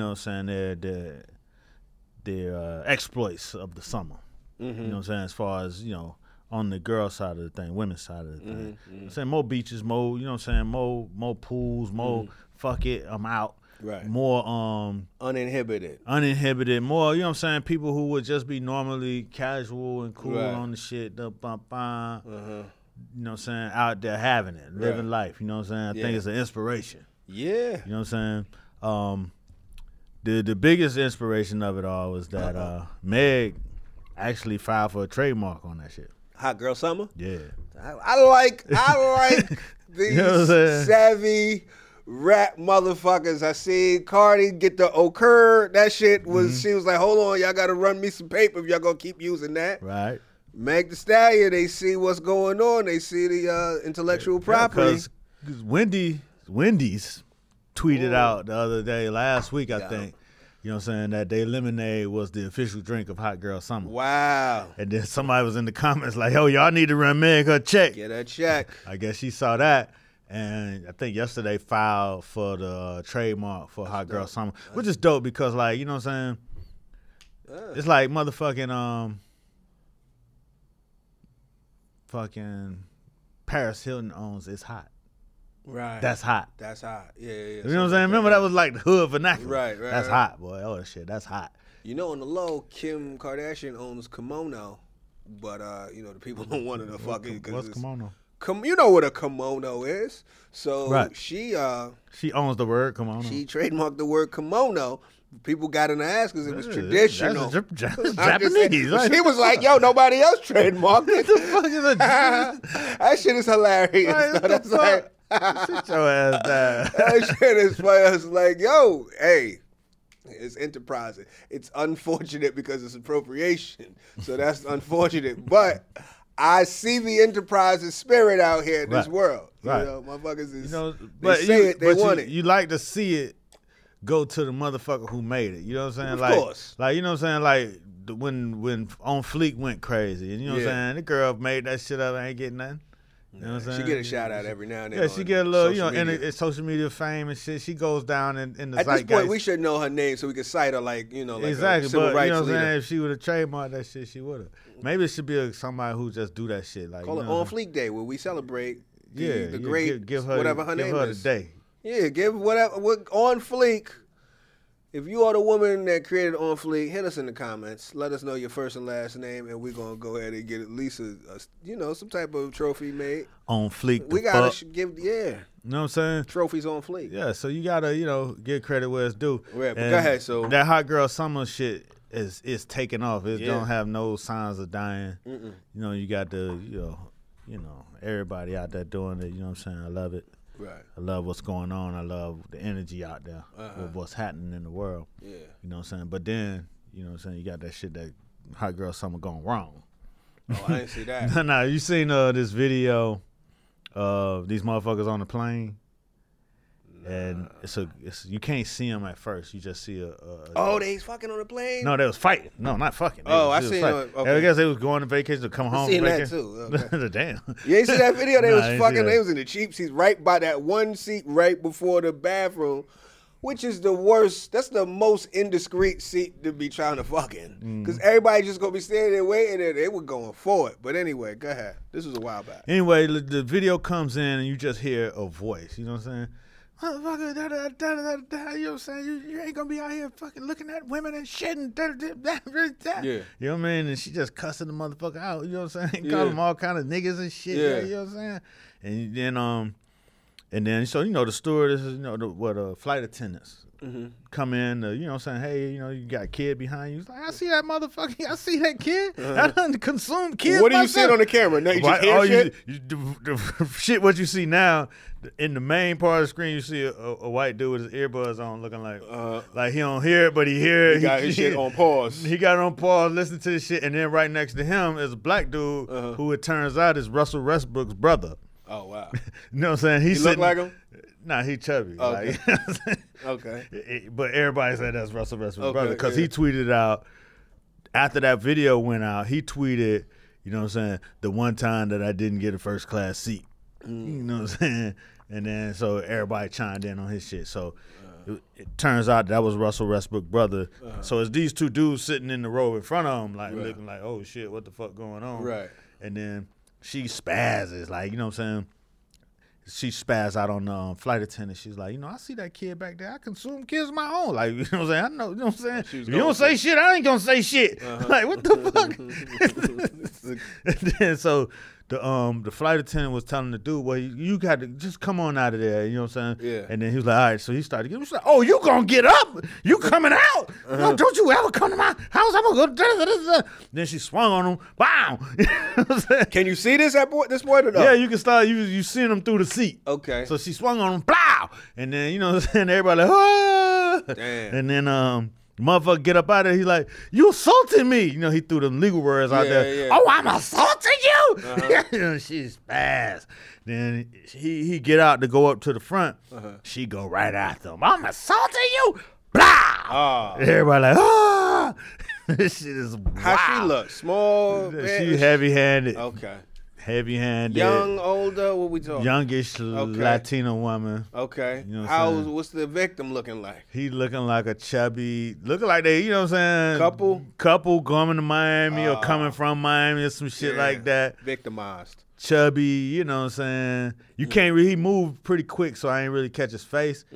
exploits of the summer. You know what I'm saying? As far as, on the girl side of the thing, women's side of the thing. I'm saying more beaches, more, more pools, more fuck it, I'm out. Right. More uninhibited, more, you know what I'm saying, people who would just be normally casual and cool on the shit, you know what I'm saying, out there having it, living life, you know what I'm saying? I think it's an inspiration. Yeah. You know what I'm saying? The biggest inspiration of it all was that Meg actually filed for a trademark on that shit. Hot Girl Summer? Yeah. I like these you know savvy rap motherfuckers. I see Cardi get the occur. That shit was, she was like, hold on, y'all got to run me some paper if y'all going to keep using that. Right. Meg Thee Stallion, they see what's going on. They see the intellectual property. Because Wendy's tweeted out the other day, last week, I think, you know what I'm saying, that their lemonade was the official drink of Hot Girl Summer. Wow. And then somebody was in the comments like, yo, y'all need to run Meg her check. Get a check. I guess she saw that. And I think yesterday filed for the trademark for Hot Girl Summer, which is dope because, like, you know what I'm saying? It's like motherfucking fucking Paris Hilton owns It's Hot. Right. That's hot. That's hot. Yeah. You know what I'm saying? Remember that was like the hood vernacular. Right. That's hot, boy. Oh, shit, that's hot. On the low, Kim Kardashian owns Kimono, but, the people don't want to fuck it. What's Kimono? You know what a kimono is. So she owns the word kimono. She trademarked the word kimono. People got in the ass because it was traditional. That's Japanese. Right? She was like, yo, nobody else trademarked it. What the fuck is that shit is hilarious. Right, so that's like, sit your ass down. That shit is funny. It's like, yo, hey. It's enterprising. It's unfortunate because it's appropriation. So that's unfortunate. But I see the enterprise's spirit out here in this world. Right. Motherfuckers is, but they say it, they want it. You like to see it go to the motherfucker who made it. You know what I'm saying? Of course. Like, you know what I'm saying? Like, when On Fleek went crazy, and you know what I'm saying? The girl made that shit up, ain't getting nothing. You know what I'm saying? She get a shout out every now and then. Yeah, she get a little, you know, media. in social media fame and shit. She goes down in the At zeitgeist. this point, we should know her name so we can cite her like, you know, like exactly, a civil but rights you know what I'm leader. saying? If she would have trademarked that shit, she would have. Maybe it should be somebody who just do that shit. Like, Call you it know On Fleek Day where we celebrate the yeah, great, give her, whatever her name her is. the day. Yeah, give whatever. On Fleek. If you are the woman that created On Fleek, hit us in the comments. Let us know your first and last name, and we're gonna go ahead and get at least some type of trophy made. On Fleek. We gotta give You know what I'm saying? trophies on Fleek. Yeah, so you gotta, you know, give credit where it's due. Right, but And go ahead, so- that Hot Girl Summer shit is taking off. It Yeah. don't have no signs of dying. You know, you got the, you know, everybody out there doing it. You know what I'm saying? I love it. Right. I love what's going on. I love the energy out there with what's happening in the world. Yeah. You know what I'm saying? But then, you know what I'm saying, you got that shit that Hot Girl Summer gone wrong. Oh, I didn't see that. Nah, you seen this video of these motherfuckers on the plane? And you can't see them at first. You just see Oh, they fucking on the plane? No, they was fighting. No, not fucking. Oh, I was seen fighting. it. Okay. I guess they was going on vacation to come home. seen from that vacation. too. Okay. Damn. You ain't see that video? They Nah, I was ain't see fucking. that. They was in the cheap seats right by that one seat right before the bathroom, which is the worst. That's the most indiscreet seat to be trying to fuck in, because everybody just gonna be standing there waiting, and they were going for it. But anyway, go ahead. This was a while back. Anyway, the video comes in and you just hear a voice. You know what I'm saying? Motherfucker, you know what I'm saying? You ain't gonna be out here fucking looking at women and shit and Yeah. You know what I mean? And she just cussing the motherfucker out. You know what I'm saying? Yeah. Calling them all kind of niggas and shit. Yeah. You know what I'm saying? And then so you know the stewardesses, you know the flight attendants come in. You know what I'm saying? Hey, you know you got a kid behind you. He's like, I see that motherfucker. I see that kid. I done consumed kids. What do you see myself. on the camera? No, you just Right, hear shit? the shit what you see now in the main part of the screen, you see a white dude with his earbuds on, looking like he don't hear it, but he hear it. He got his shit on pause. He got it on pause, listening to this shit, and then right next to him is a black dude who it turns out is Russell Westbrook's brother. Oh wow. You know what I'm saying? He look like him? Nah, he chubby. Okay. Like, you know what I'm saying? Okay. But everybody said that's Russell Westbrook's brother because yeah. he tweeted out after that video went out. He tweeted, you know what I'm saying, the one time that I didn't get a first class seat. You know what I'm saying? And then so everybody chimed in on his shit. So it turns out that was Russell Westbrook's brother. So it's these two dudes sitting in the row in front of him, like looking like, oh shit, what the fuck going on? Right. And then she spazzes, like, you know what I'm saying? She spazzed out on the flight attendant. She's like, you know, I see that kid back there. I consume kids of my own. Like, you know what I'm saying? I know, you know what I'm saying? If you don't say shit, I ain't gonna say shit. Like, what the fuck? And then so the flight attendant was telling the dude, well, you got to just come on out of there. You know what I'm saying? Yeah. And then he was like, all right. So he started getting, like, oh, you gonna get up? You coming out? No, don't you ever come to my house? I'm gonna go. Then she swung on him. Wow. You know what I'm saying? Can you see this this point or no? Yeah, you can start. You seeing him through the seat. Okay. So she swung on him, blow, and then you know what I'm saying. Everybody like, ah. Damn. And then motherfucker get up out of there. He like, you assaulted me. You know, he threw them legal words out there. Yeah. Oh, I'm assaulting you. You know, she's fast. Then he get out to go up to the front. She go right after him. I'm assaulting you. Blah. Everybody like, ah. This shit is wild. How she look? Small? She heavy-handed. Okay. Heavy-handed. Young, older? What we talking? Youngish Latino woman. Okay. You know what I'm saying? What's the victim looking like? He looking like a chubby, looking like they, you know what I'm saying? Couple going to Miami or coming from Miami or some shit like that. Victimized. Chubby, you know what I'm saying? You can't really, he moved pretty quick, so I ain't really catch his face.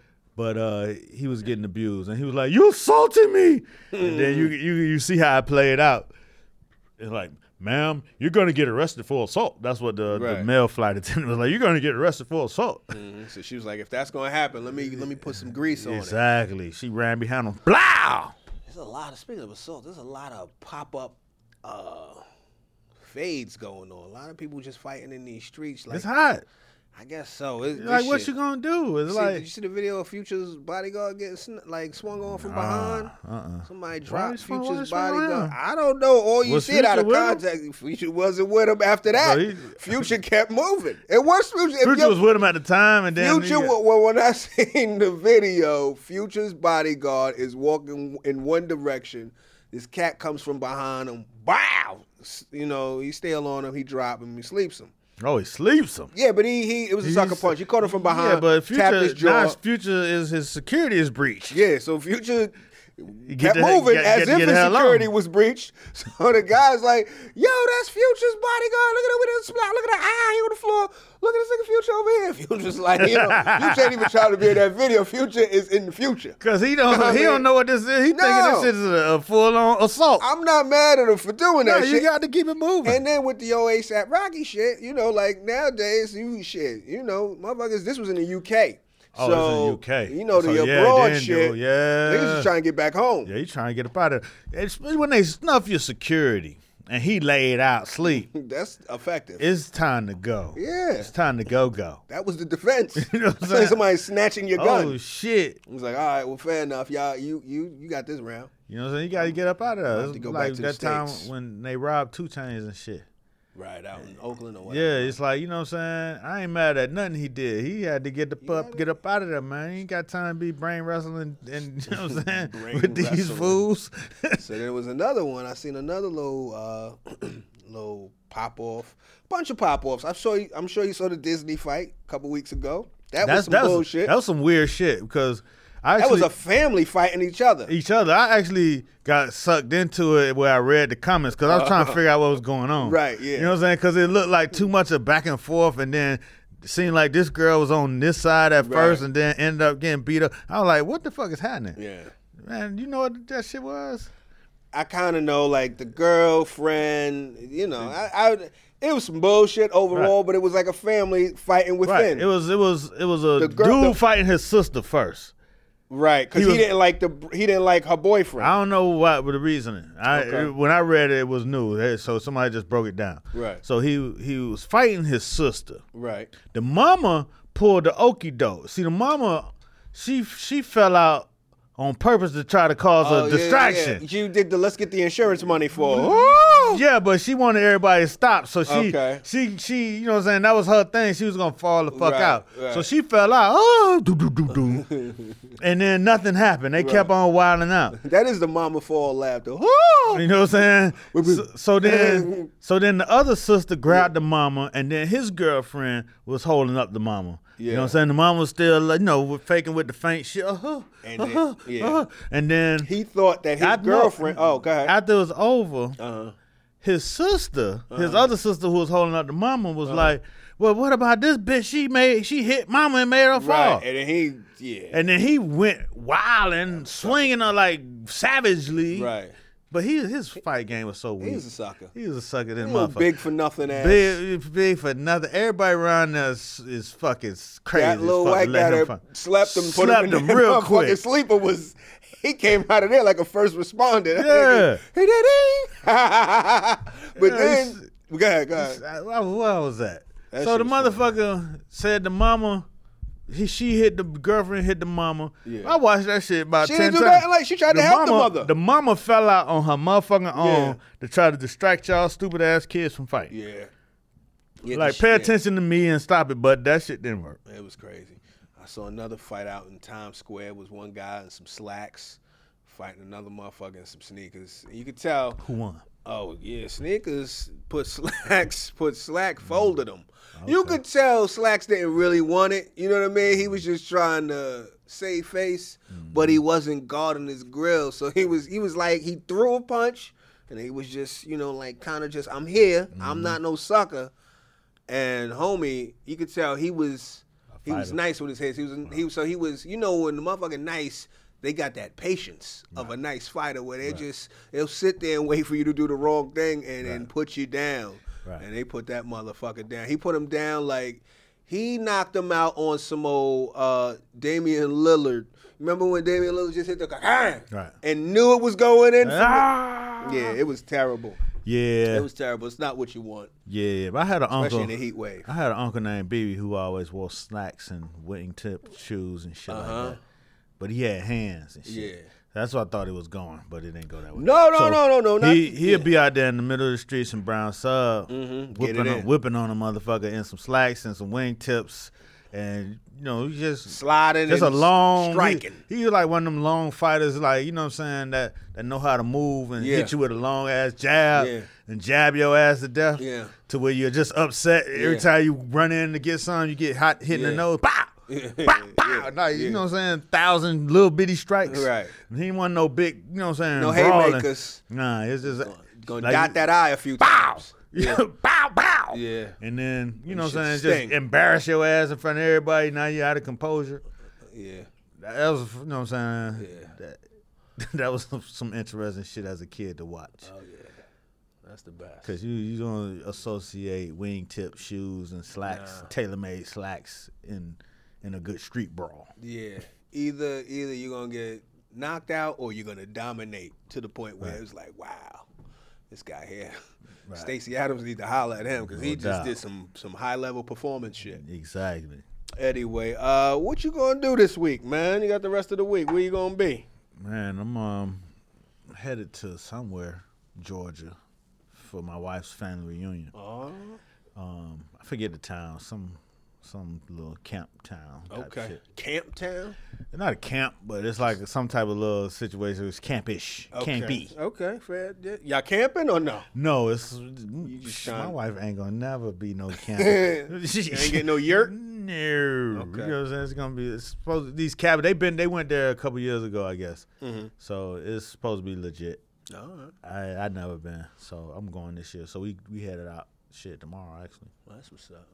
But he was getting abused, and he was like, "You assaulted me!" And then you see how I play it out. It's like, "Ma'am, you're gonna get arrested for assault." That's what the male flight attendant was like. You're gonna get arrested for assault. So she was like, "If that's gonna happen, let me put some grease on it." Exactly. She ran behind him. Blah. There's a lot of, speaking of assault, there's a lot of pop-up fades going on. A lot of people just fighting in these streets. Like, It's hot. I guess so. Like, what you gonna do? It's like, did you see the video of Future's bodyguard getting swung on from behind? Somebody dropped Future's bodyguard. I don't know. All you see out of context. Future wasn't with him after that. Future kept moving. It was Future. Future was with him at the time, and then Future. When I seen the video, Future's bodyguard is walking in one direction. This cat comes from behind him. Wow! You know, he still on him. He drop him. He sleeps him. Oh, he sleeps him. Yeah, but it was a sucker punch. He caught him from behind. Yeah, but tapped his jaw. Future is his security is breached. Yeah, so Future kept moving as if his security was breached. So the guy's like, yo, that's Future's bodyguard. Look at him with his splat. Look at the eye. He on the floor. Look at this nigga Future over here. Future's like, you can't even try to be in that video. Future is in the future. Because he don't know what this is. He thinking this shit is a full-on assault. I'm not mad at him for doing that shit. You got to keep it moving. And then with the A$AP Rocky shit, like nowadays, motherfuckers, this was in the UK. Oh, so, it's in the UK. The abroad shit. Niggas just trying to get back home. Yeah, he trying to get up out of there. It's when they snuff your security and he laid out sleep. That's effective. It's time to go. Yeah. It's time to go. That was the defense. You know what I'm saying? saying? Somebody snatching your gun. Oh, shit. It was like, all right, well, fair enough. Y'all, you got this round. You know what I'm saying? You got to get up out of there. Have to go like back to that the time States. when they robbed 2 Chainz and shit. Right, out in Oakland or whatever. Yeah, it's like, you know what I'm saying? I ain't mad at nothing he did. He had to get up out of there, man. He ain't got time to be brain wrestling and you know what I'm saying? With these fools. So there was another one. I seen another little pop-off. Bunch of pop-offs. I'm sure you saw the Disney fight a couple weeks ago. That was some bullshit. That was some weird shit because that was a family fighting each other. I actually got sucked into it where I read the comments because I was trying to figure out what was going on. Right, yeah. You know what I'm saying? Because it looked like too much of back and forth, and then it seemed like this girl was on this side at first and then ended up getting beat up. I was like, what the fuck is happening? Yeah. Man, you know what that shit was? I kind of know, like, the girlfriend, it was some bullshit overall, but it was like a family fighting within. Right. It was a dude fighting his sister first. Right, because he didn't like her boyfriend. I don't know what the reasoning. When I read it, it was new, so somebody just broke it down. Right. So he was fighting his sister. Right. The mama pulled the okie doke. See, the mama, she fell out on purpose to try to cause a distraction. Yeah. You did let's get the insurance money for her. Yeah, but she wanted everybody to stop. So she, you know what I'm saying? That was her thing. She was going to fall the fuck out. Right. So she fell out. And then nothing happened. They kept on wilding out. That is the mama fall laughter. You know what I'm saying? So then the other sister grabbed the mama, and then his girlfriend was holding up the mama. Yeah. You know what I'm saying? The mom was still, faking with the faint shit. And then he thought that his girlfriend. Go ahead. After it was over, his sister, his other sister who was holding up the mama, was like, "Well, what about this bitch? She hit mama and made her fall." Right. And then he went wild and swinging her like savagely. Right. But his fight game was so weak. He was a sucker. He was a sucker. This motherfucker. Big for nothing ass. Big for nothing. Everybody around there is fucking crazy. That little white guy that slapped him, slapped him real quick. Fucking sleeper he came out of there like a first responder. Yeah. But then, go ahead. What was that? So the motherfucker said the mama. She hit the girlfriend, hit the mama. Yeah. I watched that shit about 10 times. She didn't do that. Like, she tried to help the mother. The mama fell out on her motherfucking arm to try to distract y'all stupid ass kids from fighting. Yeah. Like, pay attention to me and stop it, but that shit didn't work. It was crazy. I saw another fight out in Times Square. It was one guy in some slacks fighting another motherfucker in some sneakers. And you could tell. Who won? Oh, yeah. Sneakers put slack, folded them. Okay. You could tell Slacks didn't really want it. You know what I mean? He was just trying to save face, but he wasn't guarding his grill. So he was like, he threw a punch, and he was just, kind of just, I'm here. I'm not no sucker. And homie, you could tell he was nice with his head. When the motherfucking nice, they got that patience of a nice fighter where they'll sit there and wait for you to do the wrong thing and then put you down. Right. And they put that motherfucker down. He put him down like he knocked him out on some old Damian Lillard. Remember when Damian Lillard just hit the and knew it was going in? Yeah, it was terrible. Yeah. It was terrible. It's not what you want, Yeah, but I had an especially uncle. in the heat wave. I had an uncle named BB who always wore slacks and wingtip shoes and shit like that. But he had hands and shit. Yeah. That's what I thought it was going, but it didn't go that way. No. He'd be out there in the middle of the streets in brown sub, whipping on a motherfucker in some slacks and some wingtips, and he just sliding, just and a long striking. He was like one of them long fighters, like what I'm saying, that know how to move and hit you with a long ass jab and jab your ass to death. Yeah. To where you're just upset every time you run in to get some, you get hot hit in the nose. Pow! Pow, pow. Like, you know what I'm saying? 1,000 little bitty strikes. Right. He wasn't no big, you know what I'm saying? No brawling. haymakers. Nah, it's just Gonna dot that eye a few times. Yeah. Bow, bow. Yeah. And then, you know what I'm saying? sting. Just embarrass your ass in front of everybody. Now you're out of composure. Yeah. That was, you know what I'm saying? Yeah. That was some interesting shit as a kid to watch. Oh yeah. That's the best. Because you don't associate wingtip shoes and slacks, tailor-made slacks in a good street brawl. Yeah. Either you're gonna get knocked out or you're gonna dominate to the point where it's like, wow, this guy here. Right. Stacey Adams need to holler at him because he just did some high level performance shit. Exactly. Anyway, what you gonna do this week, man? You got the rest of the week. Where you gonna be? Man, I'm headed to somewhere, Georgia, for my wife's family reunion. Oh. I forget the town, some little camp town type shit. Camp town? Not a camp, but it's like some type of little situation. It's campish. Campy. Okay, fair. Y'all camping or no? No, it's just my trying- wife ain't gonna never be no camper. You ain't getting no yurt? No. Okay. You know what I'm saying? It's gonna be these cabins. They went there a couple years ago, I guess. Mm-hmm. So it's supposed to be legit. All right. I'd never been, so I'm going this year. So we headed out tomorrow actually. Well, that's what's up.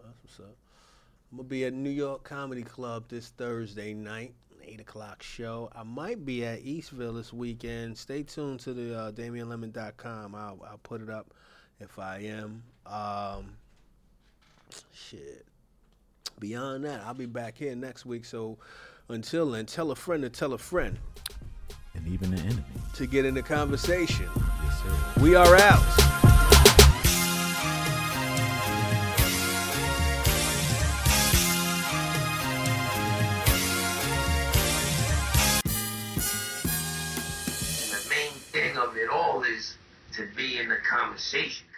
I'm going to be at New York Comedy Club this Thursday night, 8 o'clock show. I might be at Eastville this weekend. Stay tuned to the DamianLemon.com. I'll put it up if I am. Beyond that, I'll be back here next week. So until then, tell a friend to tell a friend. And even an enemy. To get in the conversation. Yes, sir. We are out. Of it all is to be in the conversation.